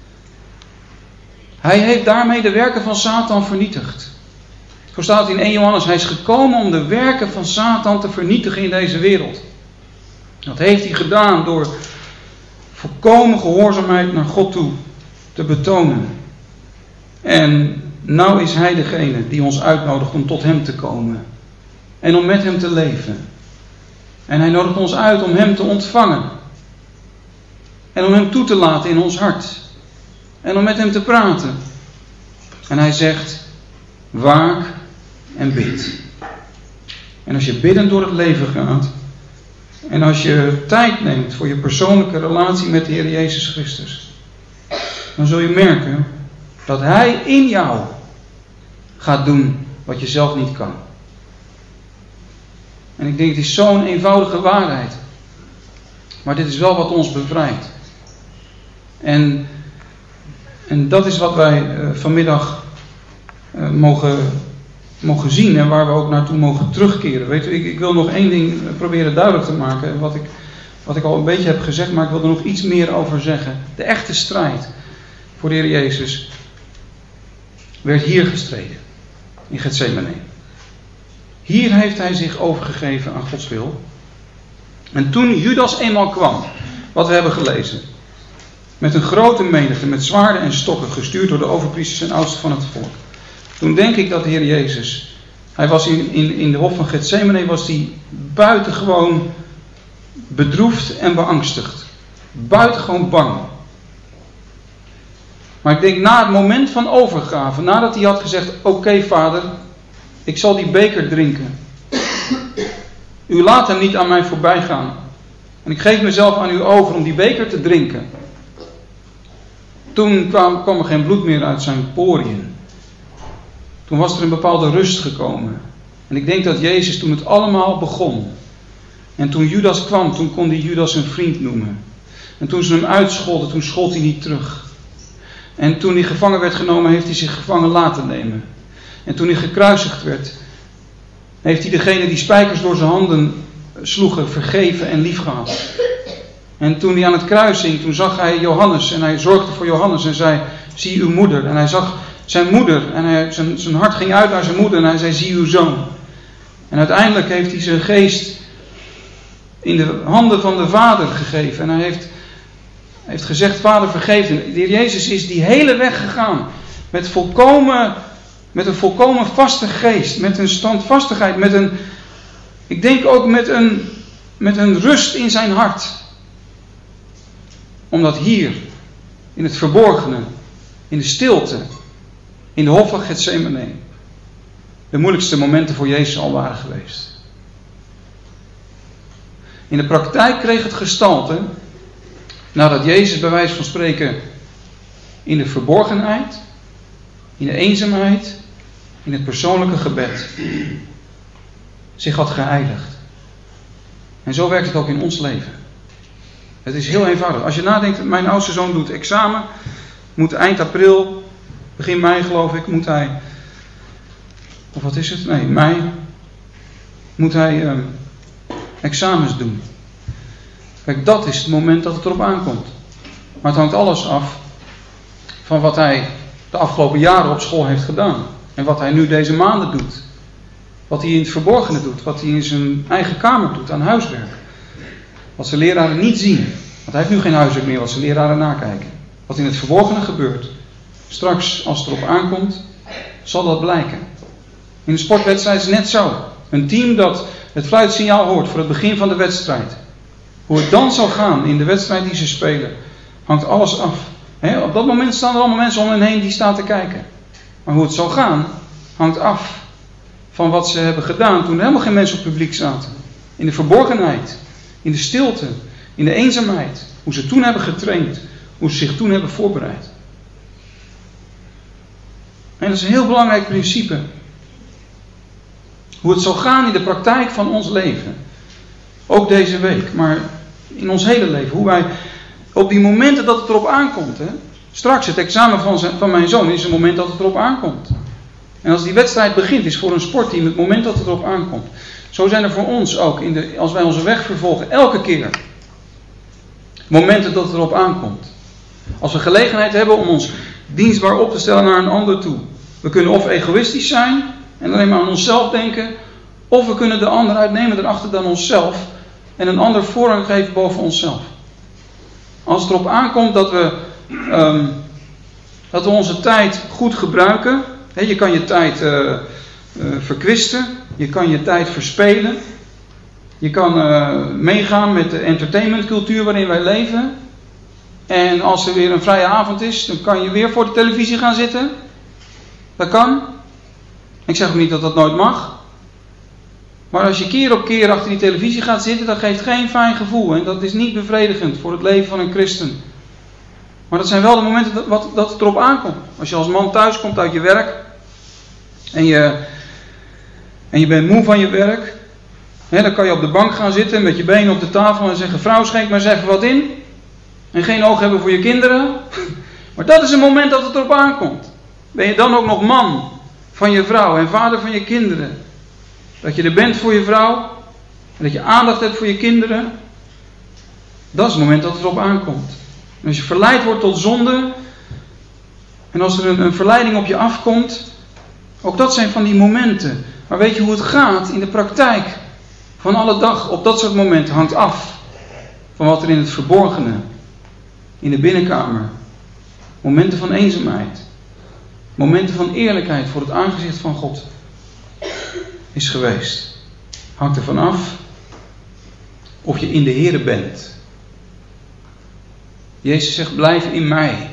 Hij heeft daarmee de werken van Satan vernietigd. Zo staat het in Eerste Johannes, hij is gekomen om de werken van Satan te vernietigen in deze wereld. Dat heeft hij gedaan door volkomen gehoorzaamheid naar God toe te betonen. En nou is hij degene die ons uitnodigt om tot hem te komen. En om met hem te leven. En hij nodigt ons uit om hem te ontvangen. En om hem toe te laten in ons hart. En om met hem te praten. En hij zegt, waak en bid. En als je biddend door het leven gaat. En als je tijd neemt voor je persoonlijke relatie met de Heer Jezus Christus. Dan zul je merken dat hij in jou gaat doen wat je zelf niet kan. En ik denk, het is zo'n eenvoudige waarheid. Maar dit is wel wat ons bevrijdt. En, en dat is wat wij uh, vanmiddag uh, mogen, mogen zien. En waar we ook naartoe mogen terugkeren. Weet u, ik, ik wil nog één ding proberen duidelijk te maken. Wat ik, wat ik al een beetje heb gezegd, maar ik wil er nog iets meer over zeggen. De echte strijd voor de Heer Jezus werd hier gestreden. In Getsemane. Hier heeft hij zich overgegeven aan Gods wil. En toen Judas eenmaal kwam, wat we hebben gelezen, met een grote menigte, met zwaarden en stokken, gestuurd door de overpriesters en oudsten van het volk. Toen denk ik dat de Heer Jezus, hij was in, in, in de hof van Getsemane, was hij buitengewoon bedroefd en beangstigd. Buitengewoon bang. Maar ik denk na het moment van overgave, nadat hij had gezegd, oké okay, Vader, ik zal die beker drinken. U laat hem niet aan mij voorbij gaan. En ik geef mezelf aan u over om die beker te drinken. Toen kwam, kwam er geen bloed meer uit zijn poriën. Toen was er een bepaalde rust gekomen. En ik denk dat Jezus toen het allemaal begon, En toen Judas kwam, toen kon hij Judas een vriend noemen. En toen ze hem uitscholden, toen schold hij niet terug. En toen hij gevangen werd genomen, heeft hij zich gevangen laten nemen. En toen hij gekruisigd werd, heeft hij degene die spijkers door zijn handen sloegen vergeven en liefgehad. En toen hij aan het kruis hing, toen zag hij Johannes en hij zorgde voor Johannes en zei, zie uw moeder. En hij zag zijn moeder en hij, zijn, zijn hart ging uit naar zijn moeder en hij zei, zie uw zoon. En uiteindelijk heeft hij zijn geest in de handen van de Vader gegeven. En hij heeft, heeft gezegd, Vader vergeef hem. De Heer Jezus is die hele weg gegaan met, volkomen, met een volkomen vaste geest, met een standvastigheid, met een, ik denk ook met een, met een rust in zijn hart. Omdat hier, in het verborgene, in de stilte, in de hof van Getsemane, de moeilijkste momenten voor Jezus al waren geweest. In de praktijk kreeg het gestalte, nadat Jezus bij wijze van spreken in de verborgenheid, in de eenzaamheid, in het persoonlijke gebed zich had geheiligd. En zo werkt het ook in ons leven. Het is heel eenvoudig. Als je nadenkt, mijn oudste zoon doet examen, moet eind april, begin mei geloof ik, moet hij, of wat is het? Nee, mei, moet hij uh, examens doen. Kijk, dat is het moment dat het erop aankomt. Maar het hangt alles af van wat hij de afgelopen jaren op school heeft gedaan. En wat hij nu deze maanden doet. Wat hij in het verborgene doet. Wat hij in zijn eigen kamer doet aan huiswerk. Wat zijn leraren niet zien. Want hij heeft nu geen huiswerk meer wat zijn leraren nakijken. Wat in het verborgene gebeurt. Straks, als het erop aankomt, zal dat blijken. In de sportwedstrijd is het net zo. Een team dat het fluitsignaal hoort voor het begin van de wedstrijd. Hoe het dan zal gaan in de wedstrijd die ze spelen, hangt alles af. He, op dat moment staan er allemaal mensen om hen heen die staan te kijken. Maar hoe het zal gaan, hangt af van wat ze hebben gedaan toen er helemaal geen mensen op het publiek zaten. In de verborgenheid, in de stilte, in de eenzaamheid. Hoe ze toen hebben getraind, hoe ze zich toen hebben voorbereid. En dat is een heel belangrijk principe. Hoe het zal gaan in de praktijk van ons leven. Ook deze week, maar in ons hele leven. Hoe wij op die momenten dat het erop aankomt. Hè, straks het examen van, zijn, van mijn zoon is het moment dat het erop aankomt. En als die wedstrijd begint, is voor een sportteam het moment dat het erop aankomt. Zo zijn er voor ons ook, in de, als wij onze weg vervolgen, elke keer momenten dat het erop aankomt. Als we gelegenheid hebben om ons dienstbaar op te stellen naar een ander toe. We kunnen of egoïstisch zijn en alleen maar aan onszelf denken. Of we kunnen de ander uitnemen erachter dan onszelf. En een ander voorrang geven boven onszelf. Als het erop aankomt dat we, um, dat we onze tijd goed gebruiken. He, je kan je tijd uh, uh, verkwisten. Je kan je tijd verspelen. Je kan uh, meegaan met de entertainmentcultuur waarin wij leven. En als er weer een vrije avond is, dan kan je weer voor de televisie gaan zitten. Dat kan. Ik zeg ook niet dat dat nooit mag. Maar als je keer op keer achter die televisie gaat zitten, dat geeft geen fijn gevoel. En dat is niet bevredigend voor het leven van een christen. Maar dat zijn wel de momenten dat, wat, dat het erop aankomt. Als je als man thuis komt uit je werk. En je, en je bent moe van je werk. Hè, dan kan je op de bank gaan zitten met je benen op de tafel en zeggen, vrouw, schenk maar eens even wat in. En geen oog hebben voor je kinderen. Maar dat is een moment dat het erop aankomt. Ben je dan ook nog man van je vrouw en vader van je kinderen? Dat je er bent voor je vrouw. En dat je aandacht hebt voor je kinderen. Dat is het moment dat het erop aankomt. En als je verleid wordt tot zonde. En als er een, een verleiding op je afkomt. Ook dat zijn van die momenten. Maar weet je hoe het gaat in de praktijk? Van alle dag op dat soort momenten hangt af. Van wat er in het verborgene. In de binnenkamer. Momenten van eenzaamheid. Momenten van eerlijkheid voor het aangezicht van God. Is geweest. Hangt ervan af of je in de Here bent. Jezus zegt, blijf in mij.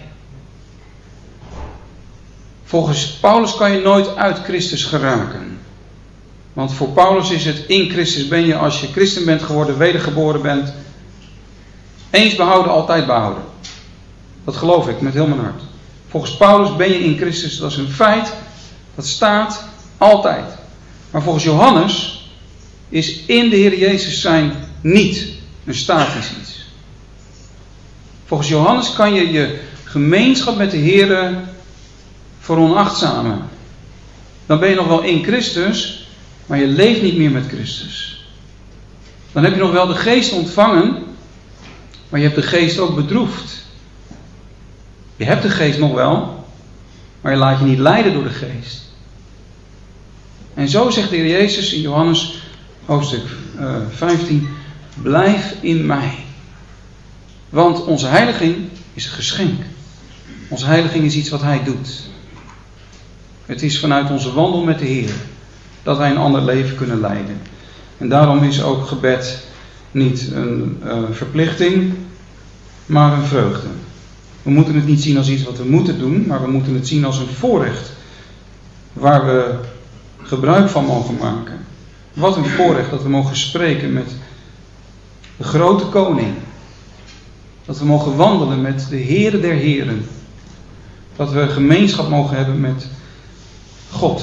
Volgens Paulus kan je nooit uit Christus geraken. Want voor Paulus is het, in Christus ben je, als je christen bent geworden, wedergeboren bent, eens behouden, altijd behouden. Dat geloof ik met heel mijn hart. Volgens Paulus ben je in Christus, dat is een feit, dat staat altijd. Maar volgens Johannes is in de Heer Jezus zijn niet een statisch iets. Volgens Johannes kan je je gemeenschap met de Heer veronachtzamen. Dan ben je nog wel in Christus, maar je leeft niet meer met Christus. Dan heb je nog wel de geest ontvangen, maar je hebt de geest ook bedroefd. Je hebt de geest nog wel, maar je laat je niet leiden door de geest. En zo zegt de Heer Jezus in Johannes hoofdstuk uh, vijftien, blijf in mij. Want onze heiliging is een geschenk. Onze heiliging is iets wat Hij doet. Het is vanuit onze wandel met de Heer dat wij een ander leven kunnen leiden. En daarom is ook gebed niet een uh, verplichting, maar een vreugde. We moeten het niet zien als iets wat we moeten doen, maar we moeten het zien als een voorrecht waar we gebruik van mogen maken. Wat een voorrecht dat we mogen spreken met de grote koning. Dat we mogen wandelen met de Heere der Heren. Dat we gemeenschap mogen hebben met God.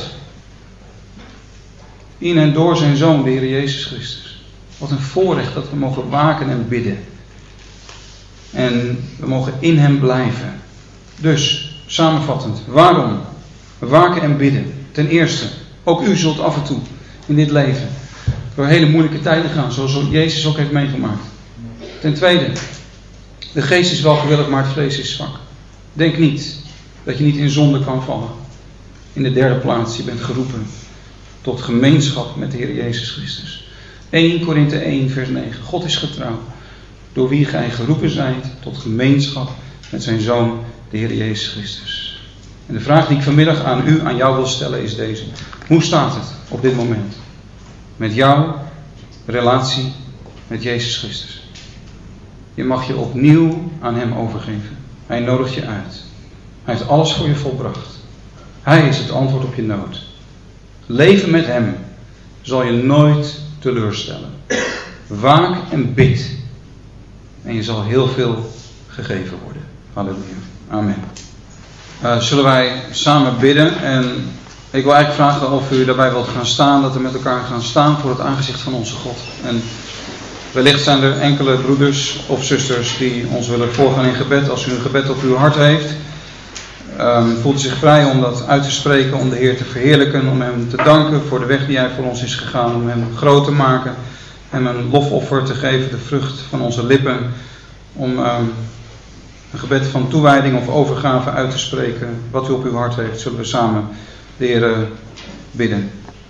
In en door zijn Zoon, de Heer Jezus Christus. Wat een voorrecht dat we mogen waken en bidden. En we mogen in hem blijven. Dus, samenvattend, waarom? Waken en bidden. Ten eerste, ook u zult af en toe in dit leven door hele moeilijke tijden gaan, zoals Jezus ook heeft meegemaakt. Ten tweede, de geest is wel gewillig, maar het vlees is zwak. Denk niet dat je niet in zonde kan vallen. In de derde plaats, je bent geroepen tot gemeenschap met de Heer Jezus Christus. Eerste Korinthe één vers negen. God is getrouw, door wie gij geroepen zijt tot gemeenschap met zijn Zoon, de Heer Jezus Christus. En de vraag die ik vanmiddag aan u, aan jou wil stellen is deze. Hoe staat het op dit moment met jouw relatie met Jezus Christus? Je mag je opnieuw aan hem overgeven. Hij nodigt je uit. Hij heeft alles voor je volbracht. Hij is het antwoord op je nood. Leven met hem zal je nooit teleurstellen. Waak en bid. En je zal heel veel gegeven worden. Halleluja. Amen. Uh, zullen wij samen bidden. En ik wil eigenlijk vragen of u daarbij wilt gaan staan. Dat we met elkaar gaan staan voor het aangezicht van onze God. En wellicht zijn er enkele broeders of zusters die ons willen voorgaan in gebed. Als u een gebed op uw hart heeft. Um, voelt u zich vrij om dat uit te spreken. Om de Heer te verheerlijken. Om hem te danken voor de weg die hij voor ons is gegaan. Om hem groot te maken. Hem een lofoffer te geven. De vrucht van onze lippen. Om um, een gebed van toewijding of overgave uit te spreken. Wat u op uw hart heeft. Zullen we samen de Heer bidden.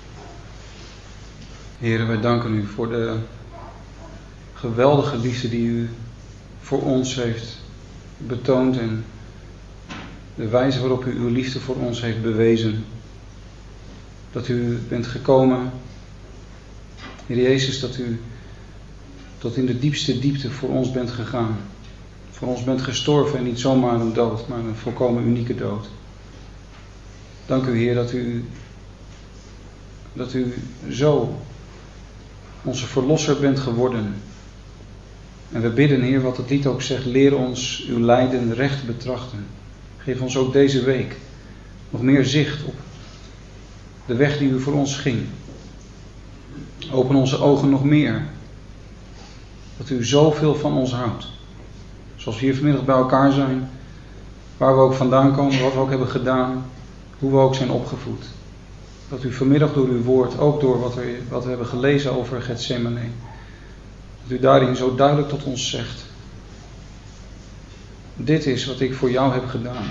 Heer, wij danken u voor de geweldige liefde die u voor ons heeft betoond. En de wijze waarop u uw liefde voor ons heeft bewezen. Dat u bent gekomen, Heer Jezus, dat u tot in de diepste diepte voor ons bent gegaan. Voor ons bent gestorven en niet zomaar een dood, maar een volkomen unieke dood. Dank u, Heer, dat u, dat u zo onze verlosser bent geworden. En we bidden, Heer, wat het lied ook zegt, leer ons uw lijden recht betrachten. Geef ons ook deze week nog meer zicht op de weg die u voor ons ging. Open onze ogen nog meer. Dat u zoveel van ons houdt. Zoals we hier vanmiddag bij elkaar zijn. Waar we ook vandaan komen, wat we ook hebben gedaan. Hoe we ook zijn opgevoed. Dat u vanmiddag door uw woord, ook door wat we, wat we hebben gelezen over Gethsemane. Dat u daarin zo duidelijk tot ons zegt. Dit is wat ik voor jou heb gedaan.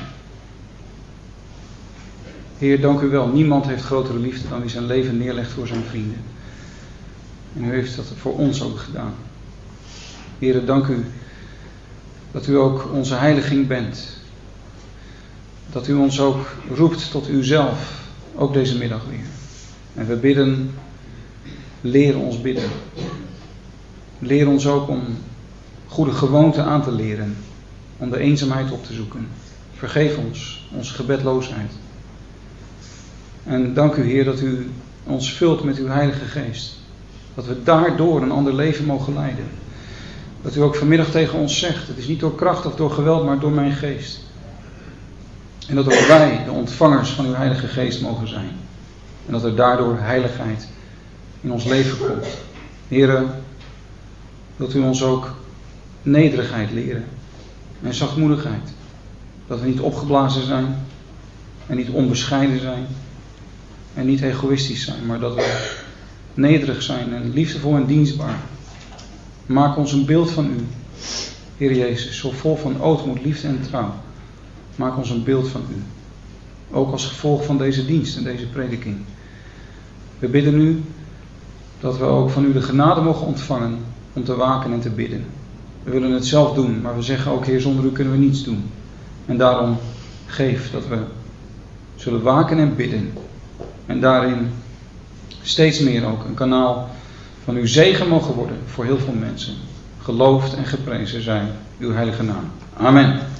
Heer, dank u wel. Niemand heeft grotere liefde dan wie zijn leven neerlegt voor zijn vrienden. En u heeft dat voor ons ook gedaan. Heer, dank u dat u ook onze heiliging bent. Dat u ons ook roept tot uzelf. Ook deze middag weer. En we bidden, leer ons bidden. Leer ons ook om goede gewoonten aan te leren. Om de eenzaamheid op te zoeken. Vergeef ons, onze gebedloosheid. En dank u, Heer, dat u ons vult met uw Heilige Geest. Dat we daardoor een ander leven mogen leiden. Dat u ook vanmiddag tegen ons zegt, het is niet door kracht of door geweld, maar door mijn geest. En dat ook wij de ontvangers van uw Heilige Geest mogen zijn. En dat er daardoor heiligheid in ons leven komt. Heere, wilt u ons ook nederigheid leren en zachtmoedigheid. Dat we niet opgeblazen zijn en niet onbescheiden zijn en niet egoïstisch zijn, maar dat we nederig zijn en liefdevol en dienstbaar. Maak ons een beeld van u, Heer Jezus, zo vol van ootmoed, liefde en trouw. Maak ons een beeld van u. Ook als gevolg van deze dienst en deze prediking. We bidden u dat we ook van u de genade mogen ontvangen om te waken en te bidden. We willen het zelf doen, maar we zeggen ook, Heer, zonder u kunnen we niets doen. En daarom geef dat we zullen waken en bidden. En daarin steeds meer ook een kanaal van uw zegen mogen worden voor heel veel mensen. Geloofd en geprezen zij uw heilige naam. Amen.